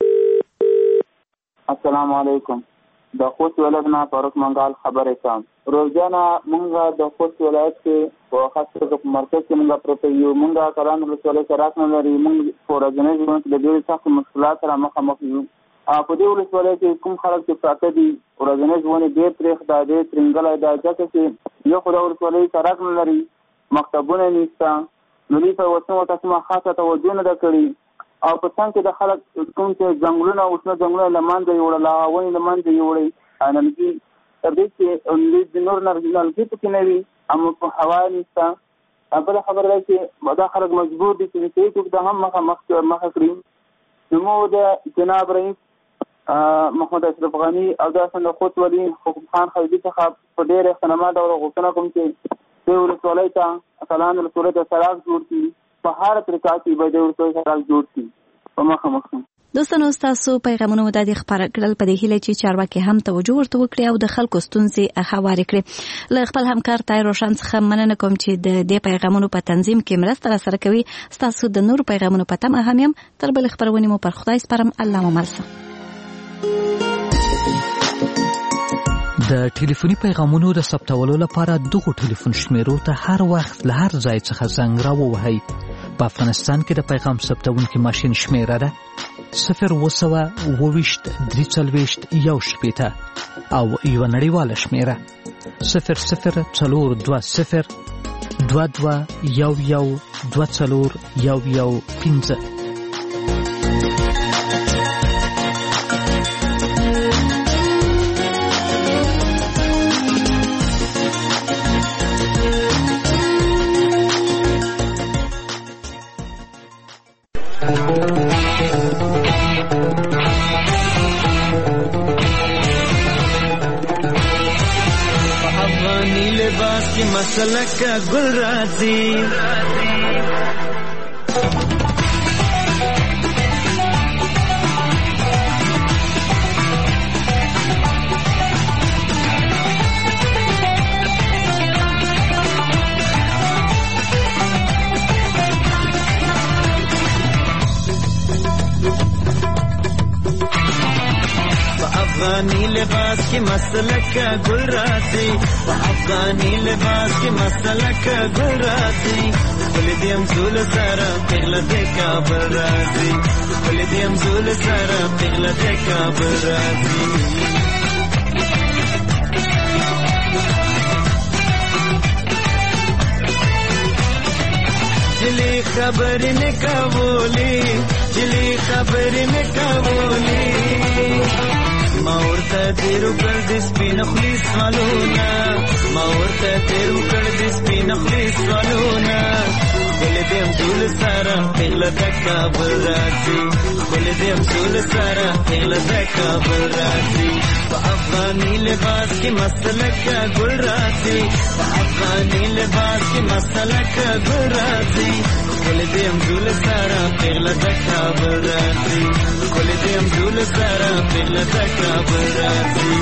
السلام علیکم. د خوست ولایت نه فاروق منګال خبرې کوم. روزانه مونږ د خوست ولایت کې په خاصه په مرکز کې مونږ پروت یو مونږه کلان رسول سره نه لري. مونږ فورجنې ژوند د ډېر سخت مشکلات سره مخامخ یو. په دې ولایت کې کوم خلک چې پراته دي ورځنی ژوند ډېر پرېخ دا ډېر ترنګلای دا ځکه چې یو خدای ورسولې سره نه لري مکتبونه نشته. نو دې په وسو تاسو خاصه توجه نه کړی او په څنګه کې د خلک کوم چې ځنګلونه او شنه ځنګلونه لمانځي وړل هغه لمانځي وړي ان دې تر دې چې د نور نرګل کې پکې نه وي هم په هوا نشته. بل خبره ده چې دا خلک مجبور دي چې څه د هم مخه مخ مخ کړی. نو د جناب رئیس محمد اشرف غنی او د اسن خوت ولی حکومت خان خالدی څخه په ډېر خدمات او غوښتنه کوم چې د ولسوالۍ ته اصلان ولسوالۍ ته سړک جوړ کړي په هر طریقه کې به د ولسوالۍ سړک جوړ کړي په مخه مخه. دوستانو تاسو پیغامونه د دې خبره کړل په دې هیله چې چارواکي هم توجه ورته وکړي او د خلکو ستونزې هوارې کړي. له خپل همکار تای روشن څخه مننه کوم چې د دې پیغامونو په تنظیم کې مرسته سره کوي. تاسو د نور پیغامونو په تمه هم يم. تر بل خبرونه مو پر خدای سپارم. الله مو مرسته. د ټلیفوني پیغامونو د ثبتولو لپاره دغه ټلیفون شمیرو ته هر وخت له هر ځای څخه زنګ راووهئ. په افغانستان کې د پیغام ثبتونکي ماشین شمیره ده صفر وسوه اوويشت درې څلوېښت یو شپېته او یوه نړیواله شمیره صفر صفر څلور دوه صفر دوه دوه یو یو دوه څلور یو یو پنځه. مسلک گل راضی افغانی لباس کی مسلک گل راضی افغانی لباس کی مسلک گل راضی کل دیم زول سارا پغلا دے کابل راضی کل دیم زول سارا پغلا دے کابل راضی جلی خبر نے کابولی جلی خبر نے کابولی ما ورته تیرو کړ د سپین خلیص والونا ما ورته تیرو کړ د سپین خلیص والونا کله دیم زول سارا پغلا د کابل راځي کله دیم زول سارا پغلا د کابل راځي په افغاني لباس کې مسلک ګل راځي په افغاني لباس کې مسلک ګل راځي کله دیم زول سارا پغلا د کابل راځي کله دیم زول سارا پغلا د کابل راځي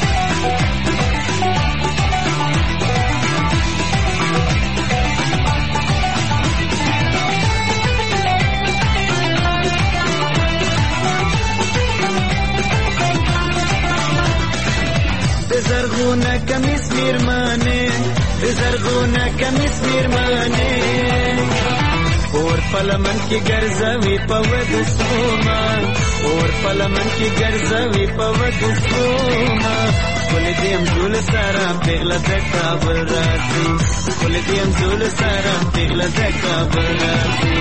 زرغونه کمیس میرمانه زرغونه کمیس میرمانه اور پلمن کی ګرځوي په ود سوما اور پلمن کې ګرځوي په ودسونه ول دې هم ټول سره پیغله د کابل راځي ول دې هم ټول سره پیغله د کابل راځي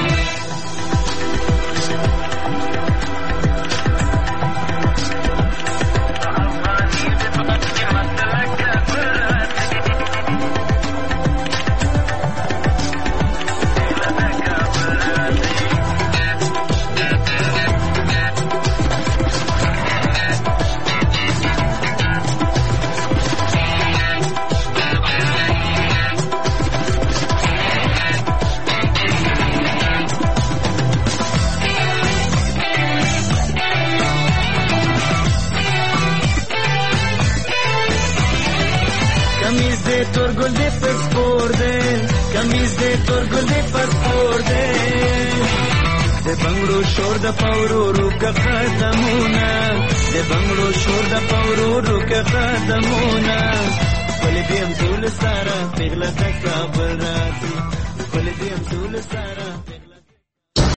تور ګل دې پسپور دې کمیز دې تور ګل دې پسپور دې د بنگړو شور د پاورو روک قدمونه د بنگړو شور د پاورو روک قدمونه ولې دې هم ټول سره پیغله د کابل راځي ولې دې هم ټول سره